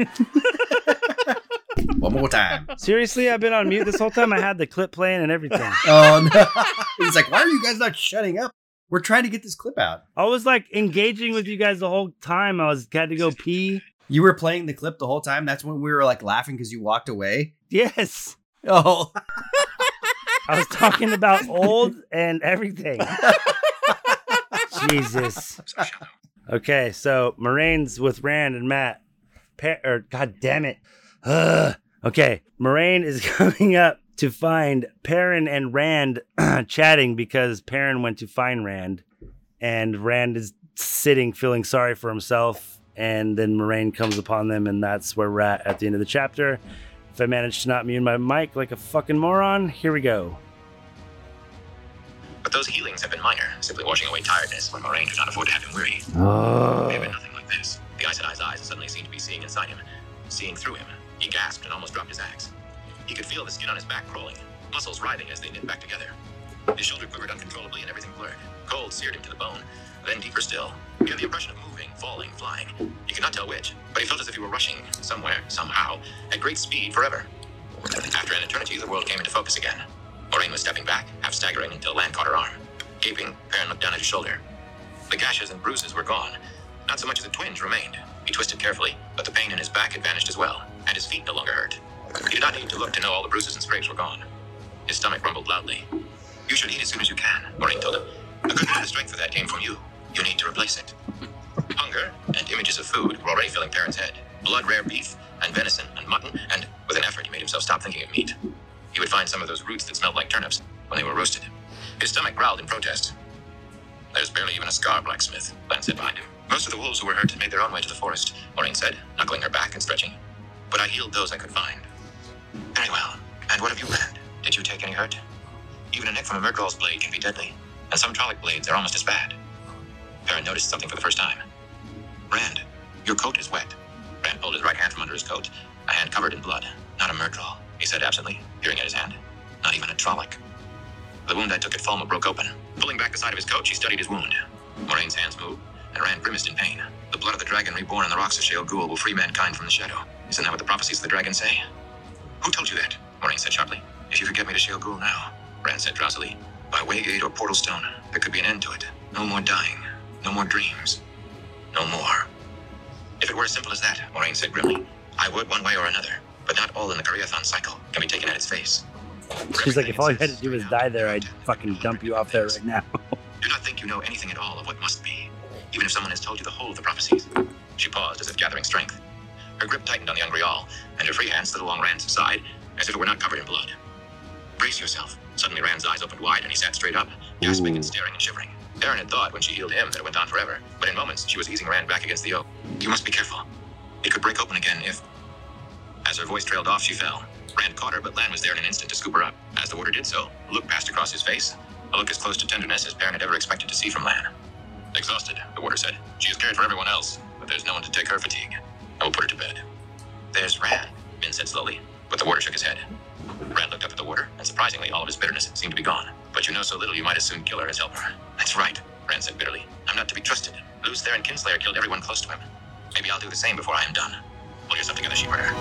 One more time. Seriously, I've been on mute this whole time. I had the clip playing and everything. Oh, no. He's like, why are you guys not shutting up? We're trying to get this clip out. I was like engaging with you guys the whole time. I was had to go pee. You were playing the clip the whole time? That's when we were like laughing because you walked away? Yes. Oh. I was talking about old and everything. Jesus. Okay, so Moraine's with Rand and Matt. Pa- or God damn it. Ugh. Okay, Moraine is coming up to find Perrin and Rand chatting because Perrin went to find Rand. And Rand is sitting feeling sorry for himself. And then Moraine comes upon them, and that's where we're at at the end of the chapter. If I manage to not mute my mic like a fucking moron, here we go. But those healings have been minor, simply washing away tiredness when Moraine could not afford to have him weary. Oh. They have been nothing like this. The Aes Sedai's eyes suddenly seemed to be seeing inside him, seeing through him. He gasped and almost dropped his axe. He could feel the skin on his back crawling, muscles writhing as they knit back together. His shoulder quivered uncontrollably and everything blurred. Cold seared him to the bone. Then deeper still, he had the impression of moving, falling, flying. He could not tell which, but he felt as if he were rushing, somewhere, somehow, at great speed forever. After an eternity, the world came into focus again. Moraine was stepping back, half staggering, until Lan caught her arm. Gaping, Perrin looked down at his shoulder. The gashes and bruises were gone. Not so much as a twinge remained. He twisted carefully, but the pain in his back had vanished as well, and his feet no longer hurt. He did not need to look to know all the bruises and scrapes were gone. His stomach rumbled loudly. You should eat as soon as you can, Moraine told him. A good bit of the strength for that came from you. You need to replace it. Hunger and images of food were already filling Perrin's head. Blood, rare beef, and venison, and mutton, and with an effort he made himself stop thinking of meat. He would find some of those roots that smelled like turnips when they were roasted. His stomach growled in protest. There's barely even a scar, blacksmith, Lan said behind him. Most of the wolves who were hurt had made their own way to the forest, Moraine said, knuckling her back and stretching. But I healed those I could find. Very well. And what have you learned? Did you take any hurt? Even a nick from a Murgrol's blade can be deadly, and some Trolloc blades are almost as bad. Perrin noticed something for the first time. Rand, your coat is wet. Rand pulled his right hand from under his coat, a hand covered in blood. Not a Murgrol, he said absently, peering at his hand. Not even a Trolloc. The wound I took at Falma broke open. Pulling back the side of his coat, she studied his wound. Moraine's hands moved, and Rand grimaced in pain. The blood of the dragon reborn on the rocks of Shale Ghul will free mankind from the shadow. Isn't that what the prophecies of the dragon say? Who told you that? Moraine said sharply. If you could get me to Shale Ghul now, Rand said drowsily. By Waygate or Portal Stone, there could be an end to it. No more dying. No more dreams. No more. If it were as simple as that, Moraine said grimly, I would one way or another, but not all in the Koreathon cycle can be taken at its face. She's like, if all you had to do was die there, I'd fucking dump you off there right now. Do not think you know anything at all of what must be, even if someone has told you the whole of the prophecies. She paused as if gathering strength. Her grip tightened on the Ungreal, and her free hand slid along Rand's side as if it were not covered in blood. Brace yourself. Suddenly Rand's eyes opened wide and he sat straight up, gasping and staring and shivering. Perrin had thought when she healed him that it went on forever, but in moments she was easing Rand back against the oak. You must be careful. It could break open again if... As her voice trailed off, she fell. Rand caught her, but Lan was there in an instant to scoop her up. As the warder did so, a look passed across his face, a look as close to tenderness as Perrin had ever expected to see from Lan. Exhausted, the warder said. She has cared for everyone else, but there's no one to take her fatigue. I will put her to bed. There's Rand, Min said slowly, but the warder shook his head. Rand looked up at the warder, and surprisingly, all of his bitterness seemed to be gone. But you know so little you might as soon kill her as help her. That's right, Rand said bitterly. I'm not to be trusted. Lews Therin Kinslayer killed everyone close to him. Maybe I'll do the same before I am done. Pull yourself together, sheepherder.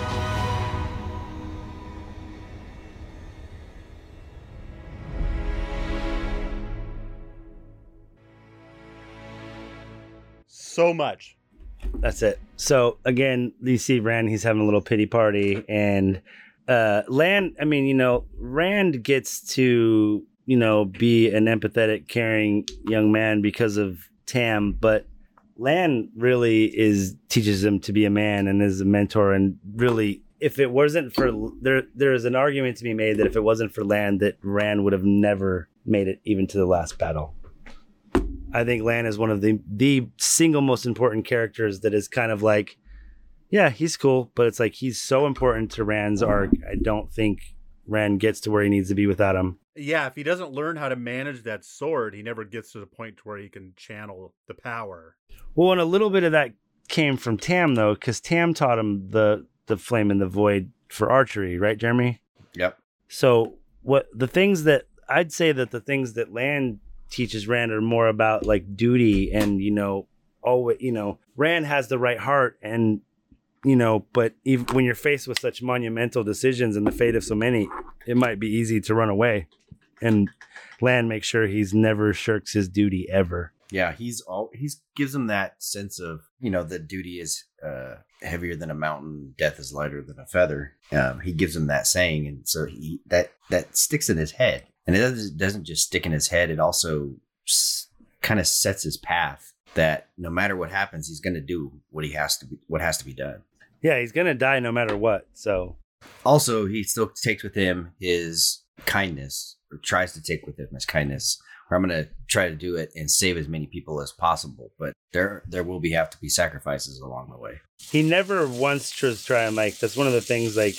So much. That's it. So again, you see Rand, he's having a little pity party, and uh Lan, I mean, you know, Rand gets to, you know, be an empathetic, caring young man because of Tam, but Lan really is teaches him to be a man and is a mentor, and really, if it wasn't for there there is an argument to be made that if it wasn't for Lan, that Rand would have never made it even to the last battle. I think Lan is one of the the single most important characters that is kind of like, yeah, he's cool, but it's like he's so important to Rand's arc. I don't think Rand gets to where he needs to be without him. Yeah, if he doesn't learn how to manage that sword, he never gets to the point to where he can channel the power. Well, and a little bit of that came from Tam, though, because Tam taught him the the flame in the void for archery, right, Jeremy? Yep. So what the things that I'd say that the things that Lan teaches Rand are more about like duty and, you know, always, you know, Rand has the right heart and, you know, but even when you're faced with such monumental decisions and the fate of so many, it might be easy to run away. And Lan makes sure he's never shirks his duty ever. Yeah, he's all he's gives him that sense of, you know, that duty is uh, heavier than a mountain, death is lighter than a feather. Um, he gives him that saying, and so he that that sticks in his head, and it doesn't, doesn't just stick in his head. It also s- kind of sets his path that no matter what happens, he's going to do what he has to be, what has to be done. Yeah, he's gonna die no matter what. So also, he still takes with him his kindness, or tries to take with him his kindness. Where I'm going to try to do it and save as many people as possible, but there there will be have to be sacrifices along the way. He never wants to try and like, that's one of the things, like,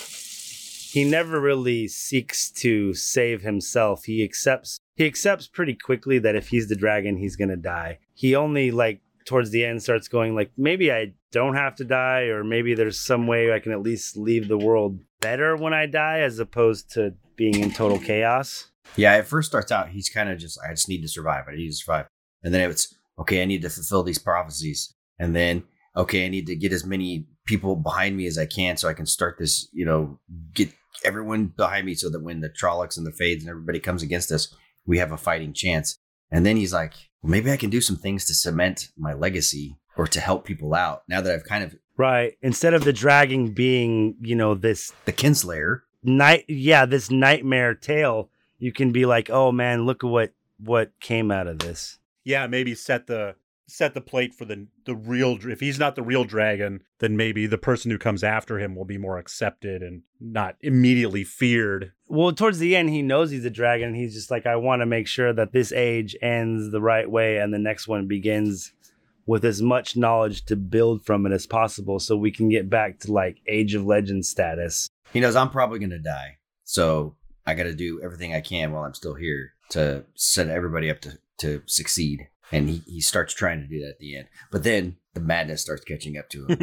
he never really seeks to save himself. He accepts, he accepts pretty quickly that if he's the dragon, he's going to die. He only, like, towards the end starts going, like, maybe I don't have to die, or maybe there's some way I can at least leave the world better when I die, as opposed to being in total chaos. Yeah, it first starts out, he's kind of just, I just need to survive. I need to survive. And then it's, okay, I need to fulfill these prophecies. And then, okay, I need to get as many people behind me as I can so I can start this, you know, get everyone behind me so that when the Trollocs and the Fades and everybody comes against us, we have a fighting chance. And then he's like, well, maybe I can do some things to cement my legacy or to help people out now that I've kind of... Right. Instead of the dragging being, you know, this... The Kinslayer. Night, yeah, this nightmare tale. You can be like, oh man, look at what what came out of this. Yeah, maybe set the set the plate for the the real. If he's not the real dragon, then maybe the person who comes after him will be more accepted and not immediately feared. Well, towards the end, he knows he's a dragon. He's just like, I want to make sure that this age ends the right way and the next one begins with as much knowledge to build from it as possible, so we can get back to like Age of Legends status. He knows I'm probably going to die, so I got to do everything I can while I'm still here to set everybody up to, to succeed. And he, he starts trying to do that at the end. But then the madness starts catching up to him.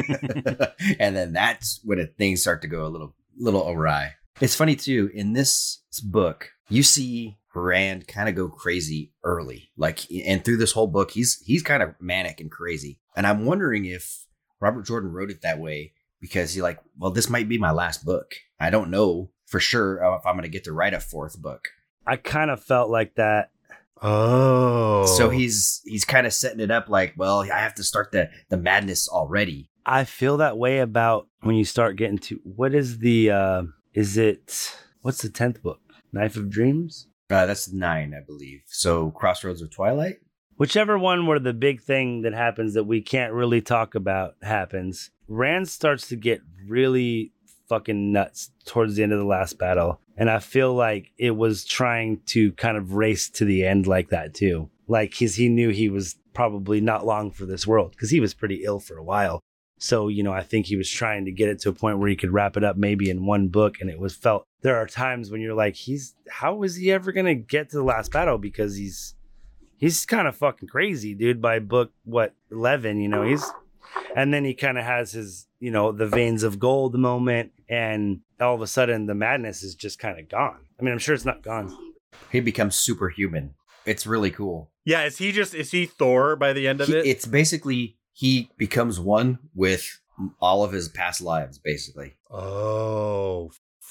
And then that's when it, things start to go a little little awry. It's funny, too. In this book, you see Rand kind of go crazy early. Like, and through this whole book, he's he's kind of manic and crazy. And I'm wondering if Robert Jordan wrote it that way because he's like, well, this might be my last book. I don't know for sure if I'm going to get to write a fourth book. I kind of felt like that. Oh. So he's he's kind of setting it up like, well, I have to start the, the madness already. I feel that way about when you start getting to, what is the, uh, is it, what's the tenth book? Knife of Dreams? Uh, that's nine, I believe. So Crossroads of Twilight? Whichever one where the big thing that happens that we can't really talk about happens. Rand starts to get really fucking nuts towards the end of the last battle. And I feel like it was trying to kind of race to the end like that too. Like, cause he knew he was probably not long for this world because he was pretty ill for a while. So, you know, I think he was trying to get it to a point where he could wrap it up maybe in one book. And it was felt, there are times when you're like, he's, how is he ever going to get to the last battle? Because he's, he's kind of fucking crazy, dude, by book, what, eleven, you know, he's, and then he kind of has his, you know, the veins of gold moment, and all of a sudden the madness is just kind of gone. I mean, I'm sure it's not gone. He becomes superhuman. It's really cool. Yeah, is he just, is he Thor by the end of He, it? it's basically, he becomes one with all of his past lives, basically. Oh,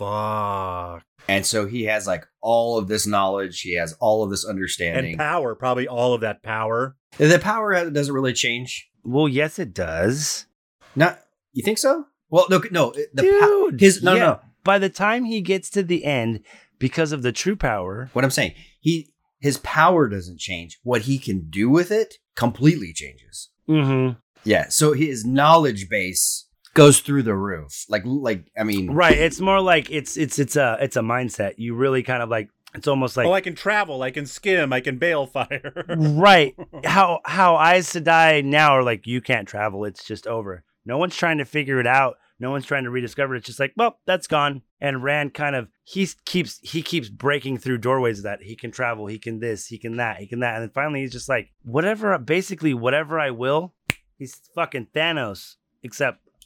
fuck. And so he has like all of this knowledge. He has all of this understanding. And power, probably all of that power. The power doesn't really change. Well, yes, it does. Not, you think so? Well, no, no. The Dude, pa- his no, yeah. no. By the time he gets to the end, because of the true power, What I'm saying, he his power doesn't change. What he can do with it completely changes. mm-hmm. Yeah. So his knowledge base goes through the roof. Like, like I mean, Right. It's more like it's it's it's a it's a mindset. You really kind of like, it's almost like, Oh, I can travel, I can skim, I can bale fire. right. How how Aes Sedai now are like, you can't travel. It's just over. No one's trying to figure it out. No one's trying to rediscover it. It's just like, well, that's gone. And Rand kind of, he keeps he keeps breaking through doorways that he can travel, he can this, he can that, he can that. And then finally he's just like, whatever, basically whatever I will. He's fucking Thanos, except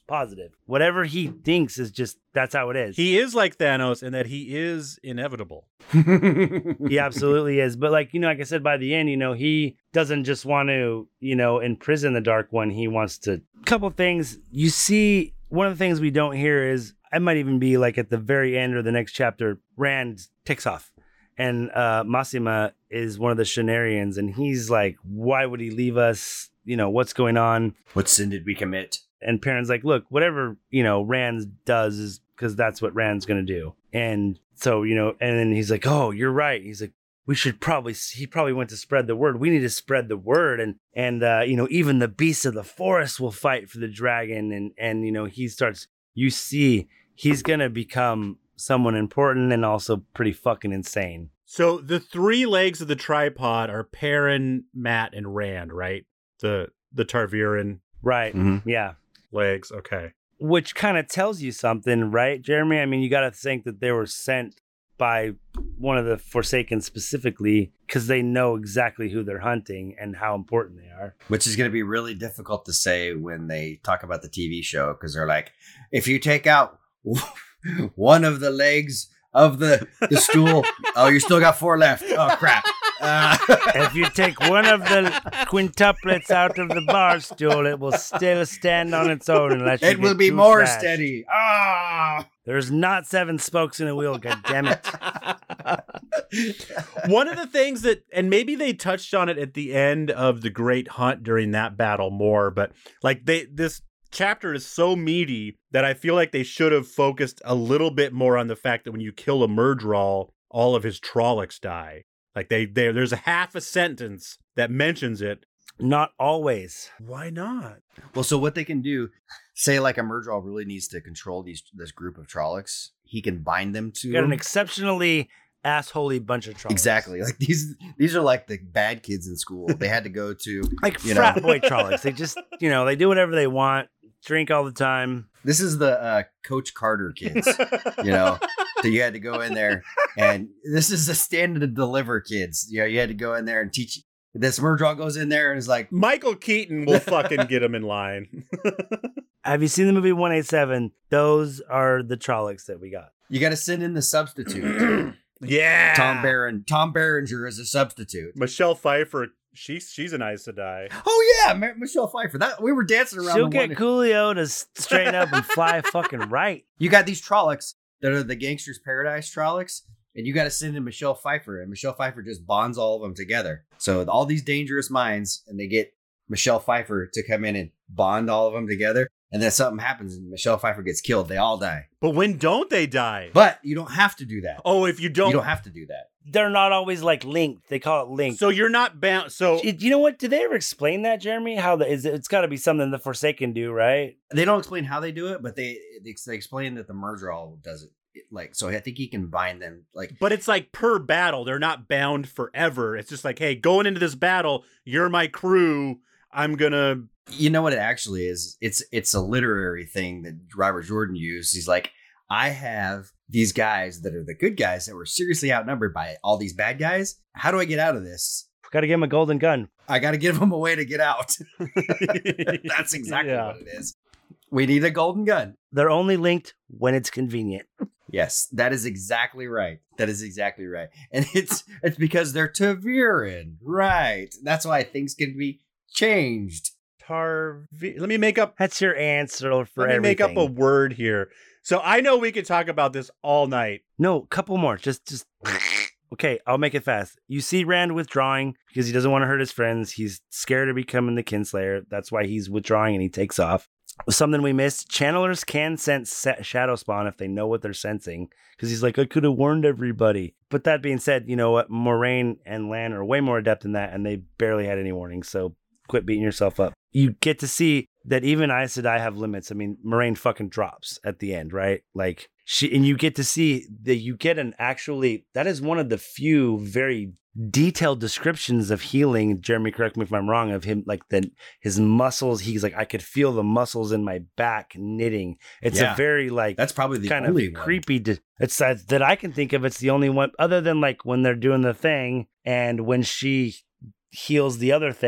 positive. Whatever he thinks is just, that's how it is. He is like Thanos in that he is inevitable. He absolutely is. But like, you know, like I said, by the end, you know, he doesn't just want to, you know, imprison the Dark One. He wants to, couple things you see. One of the things we don't hear is, I might even be like at the very end or the next chapter, Rand takes off. And uh, Massima is one of the Shanarians. And he's like, why would he leave us? You know, what's going on? What sin did we commit? And Perrin's like, look, whatever, you know, Rand does is because that's what Rand's going to do. And so, you know, and then he's like, oh, you're right. He's like, we should probably, he probably went to spread the word. We need to spread the word. And, and, uh, you know, even the beasts of the forest will fight for the dragon. And, and, you know, he starts, you see, he's going to become someone important and also pretty fucking insane. So the three legs of the tripod are Perrin, Mat, and Rand, right? The the Tarviran Right. Mm-hmm. Yeah. legs. Okay. Which kind of tells you something, right, Jeremy? I mean, you got to think that they were sent by one of the Forsaken specifically because they know exactly who they're hunting and how important they are. Which is going to be really difficult to say when they talk about the T V show, because they're like, if you take out one of the legs of the, the stool, oh, you still got four left. Oh, crap. Uh, If you take one of the quintuplets out of the bar stool, it will still stand on its own unless you it will get be too more fast. steady. Ah. There's not seven spokes in a wheel, goddammit. One of the things that, and maybe they touched on it at the end of the Great Hunt during that battle more, but like they, this chapter is so meaty that I feel like they should have focused a little bit more on the fact that when you kill a Murdral, all of his Trollocs die. Like they, they, there's a half a sentence that mentions it. Not always. Why not? Well, so what they can do, say like a Murdral really needs to control these this group of Trollocs, he can bind them to You got an him. exceptionally assholey bunch of trolls. Exactly. Like these these are like the bad kids in school. They had to go to Like you frat know. boy trollocs. They just, you know, they do whatever they want, drink all the time. This is the uh, Coach Carter kids, you know. So you had to go in there, and this is the stand and deliver kids. You know, you had to go in there and teach. This Murdral goes in there and is like, Michael Keaton will fucking get him in line. Have you seen the movie one eighty-seven? Those are the trollocs that we got. you got to send in the substitute. Yeah. Tom Barron, Tom Berenger is a substitute. Michelle Pfeiffer, she's she's an Aes Sedai. Oh yeah, Mar- Michelle Pfeiffer. That we were dancing around. She'll the get one- Coolio to s- straighten up and fly fucking right. You got these Trollocs that are the Gangsters Paradise Trollocs, and you got to send in Michelle Pfeiffer, and Michelle Pfeiffer just bonds all of them together. So all these dangerous minds, and they get Michelle Pfeiffer to come in and bond all of them together, and then something happens and Michelle Pfeiffer gets killed. They all die. But when don't they die? But you don't have to do that. Oh, if you don't, You don't have to do that. They're not always like linked. They call it linked. so you're not bound. So Y- you know what? Did they ever explain that, Jeremy? How the is it, it's got to be something the Forsaken do, right? They don't explain how they do it, but they they, they explain that the Murdral does it. Like, so I think he can bind them. Like, but it's like per battle, they're not bound forever. It's just like, hey, going into this battle, you're my crew. I'm gonna. you know what it actually is? It's it's a literary thing that Robert Jordan used. He's like, I have these guys that are the good guys that were seriously outnumbered by all these bad guys. How do I get out of this? Got to give him a golden gun. I got to give them a way to get out. That's exactly Yeah. what it is. We need a golden gun. They're only linked when it's convenient. Yes, that is exactly right. That is exactly right. And it's it's because they're Taviran. Right. That's why things can be changed. Tarvi. Let me make up. That's your answer for Let me everything. make up a word here. So I know we could talk about this all night. No, couple more. Just, just. Okay, I'll make it fast. You see Rand withdrawing because he doesn't want to hurt his friends. He's scared of becoming the Kinslayer. That's why he's withdrawing and he takes off. Something we missed. Channelers can sense sa- shadow spawn if they know what they're sensing. Because he's like, I could have warned everybody. But that being said, you know what? Moraine and Lan are way more adept than that, and they barely had any warning. So quit beating yourself up. You get to see that even Aes Sedai have limits. I mean, Moraine fucking drops at the end, right? Like she, and you get to see that you get an actually, that is one of the few very detailed descriptions of healing. Jeremy, correct me if I'm wrong, of him, like the, his muscles. He's like, I could feel the muscles in my back knitting. It's Yeah. a very like, That's probably the kind only of one. creepy. De- it's uh, that I can think of. It's the only one other than like when they're doing the thing and when she heals the other thing.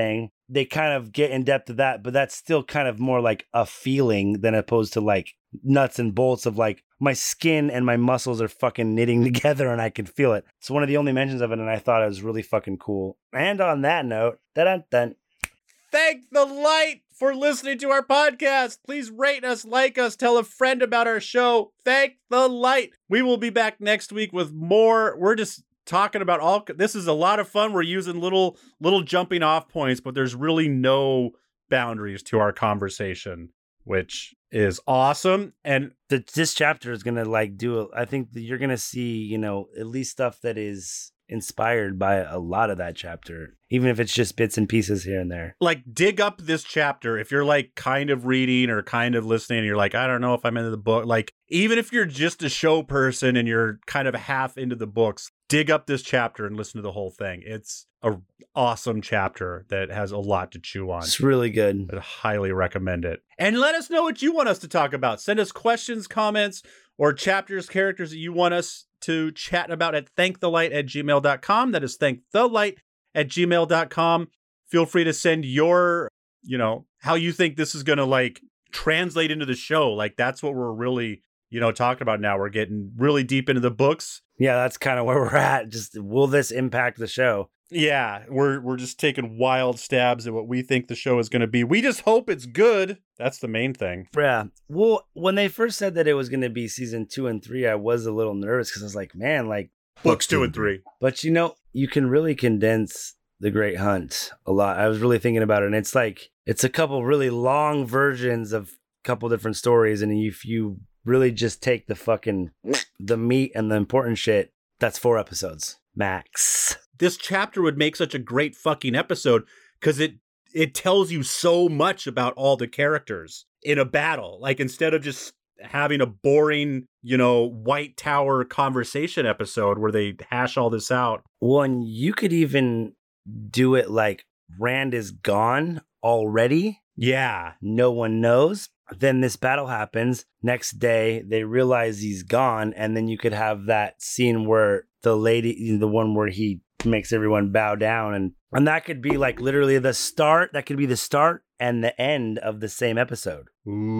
they kind of get in depth to that, but that's still kind of more like a feeling than opposed to like nuts and bolts of like my skin and my muscles are fucking knitting together and I can feel it. It's one of the only mentions of it, and I thought it was really fucking cool. And on that note, dun dun. Thank the light for listening to our podcast. Please rate us, like us, tell a friend about our show. Thank the light. We will be back next week with more. We're just talking about all. This is a lot of fun. We're using little little jumping off points, but there's really no boundaries to our conversation, which is awesome. And the, this chapter is gonna like do. A, I think that you're gonna see, you know, at least stuff that is inspired by a lot of that chapter, even if it's just bits and pieces here and there. Like, dig up this chapter if you're like kind of reading or kind of listening and you're like, I don't know if I'm into the book. Like, even if you're just a show person and you're kind of half into the books, dig up this chapter and listen to the whole thing. It's a awesome chapter that has a lot to chew on. It's really good. I highly recommend it. And let us know what you want us to talk about. Send us questions, comments, or chapters, characters that you want us to chat about at thankthe.light at gmail dot com. That is thankthe.light at gmail dot com. Feel free to send your, you know, how you think this is going to like translate into the show. Like, that's what we're really, you know, talking about now. We're getting really deep into the books. Yeah, that's kind of where we're at. Just, will this impact the show? Yeah, we're we're just taking wild stabs at what we think the show is going to be. We just hope it's good. That's the main thing. Yeah. Well, when they first said that it was going to be season two and three, I was a little nervous because I was like, man, like books two and three. But you know, you can really condense The Great Hunt a lot. I was really thinking about it, and it's like it's a couple really long versions of a couple different stories, and if you really just take the fucking the meat and the important shit, that's four episodes max. This chapter would make such a great fucking episode because it it tells you so much about all the characters in a battle. Like, instead of just having a boring, you know, White Tower conversation episode where they hash all this out. One, you could even do it like Rand is gone already. Yeah. No one knows. Then this battle happens. Next day, they realize he's gone. And then you could have that scene where the lady, the one where he makes everyone bow down. And, and that could be like literally the start. That could be the start and the end of the same episode.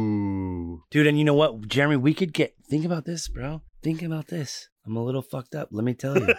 Ooh. Dude, and you know what, Jeremy, we could get, think about this, bro. Think about this. I'm a little fucked up. Let me tell you.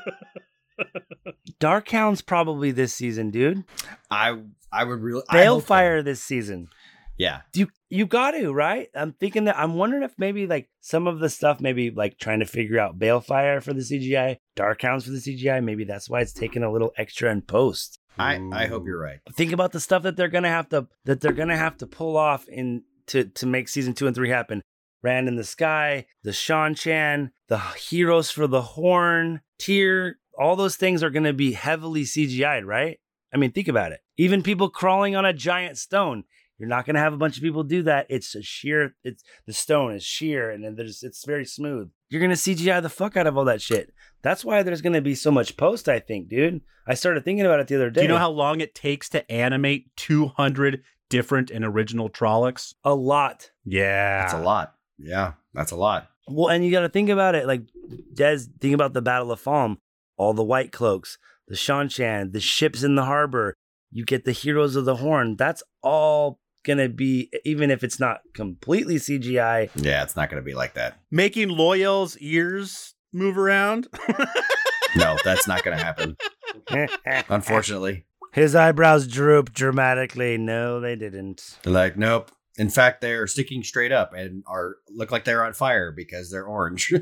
Darkhound's probably this season, dude. I I would really Balefire this season. Yeah. You you got to, right? I'm thinking that I'm wondering if maybe like some of the stuff, maybe like trying to figure out Balefire for the C G I, Darkhounds for the C G I. Maybe that's why it's taking a little extra in post. I, I hope you're right. Think about the stuff that they're gonna have to that they're gonna have to pull off in to to make season two and three happen. Rand in the Sky, the Shan-Chan, the Heroes for the Horn, Tyr, all those things are gonna be heavily C G I'd, right? I mean, think about it. Even people crawling on a giant stone. You're not going to have a bunch of people do that. It's a sheer, it's the stone is sheer and then there's, it's very smooth. You're going to C G I the fuck out of all that shit. That's why there's going to be so much post, I think, dude. I started thinking about it the other day. Do you know how long it takes to animate two hundred different and original Trollocs? A lot. Yeah. That's a lot. Yeah, that's a lot. Well, and you got to think about it. Like, Des, think about the Battle of Falm, all the White Cloaks, the Shan-Chan, the ships in the harbor. You get the Heroes of the Horn. That's all gonna be, even if it's not completely C G I. Yeah, it's not gonna be like that. Making Loyal's ears move around. No, that's not gonna happen. Unfortunately. His eyebrows droop dramatically. No, they didn't. They're like, nope. In fact, they're sticking straight up and are look like they're on fire because they're orange.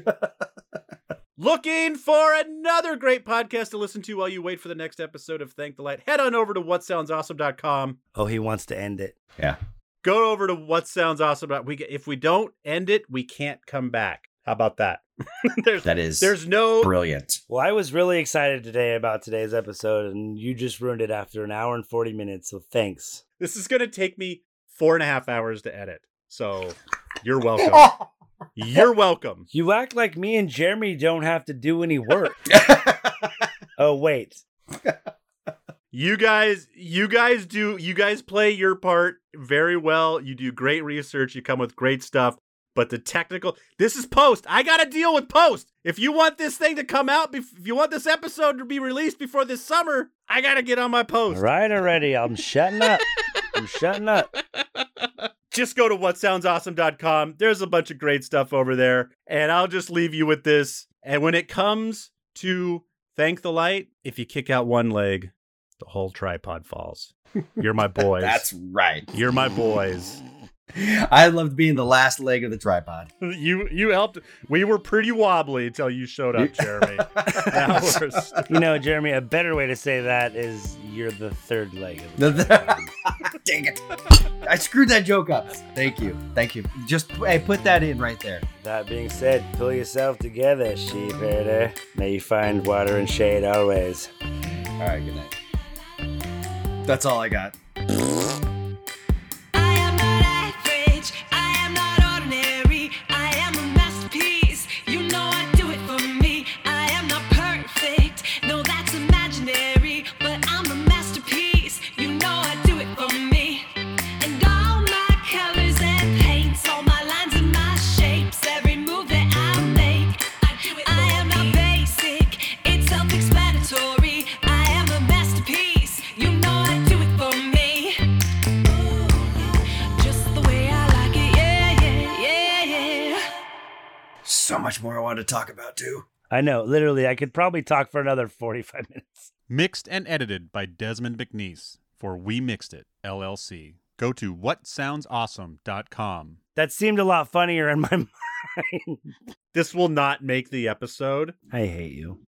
Looking for another great podcast to listen to while you wait for the next episode of Thank the Light? Head on over to what sounds awesome dot com. Oh, he wants to end it. Yeah. Go over to what sounds awesome. We if we don't end it, we can't come back. How about that? there's, that is there's no brilliant. Well, I was really excited today about today's episode, and you just ruined it after an hour and forty minutes. So thanks. This is going to take me four and a half hours to edit. So you're welcome. You're welcome. You act like me and Jeremy don't have to do any work. Oh, wait. You guys, you guys do, you guys play your part very well. You do great research. You come with great stuff. But the technical, this is post. I got to deal with post. If you want this thing to come out, if you want this episode to be released before this summer, I got to get on my post. All right, already. I'm shutting up. I'm shutting up. Just go to what sounds awesome dot com. There's a bunch of great stuff over there. And I'll just leave you with this. And when it comes to Thank the Light, if you kick out one leg, the whole tripod falls. You're my boys. That's right. You're my boys. I loved being the last leg of the tripod. You you helped. We were pretty wobbly until you showed up, Jeremy. Now we're st- You know, Jeremy, a better way to say that is you're the third leg of The- the the- Dang it. I screwed that joke up. Thank you. Thank you. Just hey, put that in right there. That being said, pull yourself together, sheep herder. May you find water and shade always. All right, good night. That's all I got. I am not average, I am not ordinary, I am a masterpiece, you know I do it for me. I am not perfect, no that's imaginary, but I'm a masterpiece, you know I do it for me. And all my colors and paints, all my lines and my shapes, every move that I make, I do it for I am not basic, it's self-explanatory, I am a masterpiece, you know I do it for me. Just the way I like it, yeah, yeah, yeah, yeah. So much more I wanted to talk about too. I know, literally, I could probably talk for another forty-five minutes. Mixed and edited by Desmond McNeese for We Mixed It, L L C. Go to what sounds awesome dot com. That seemed a lot funnier in my mind. This will not make the episode. I hate you.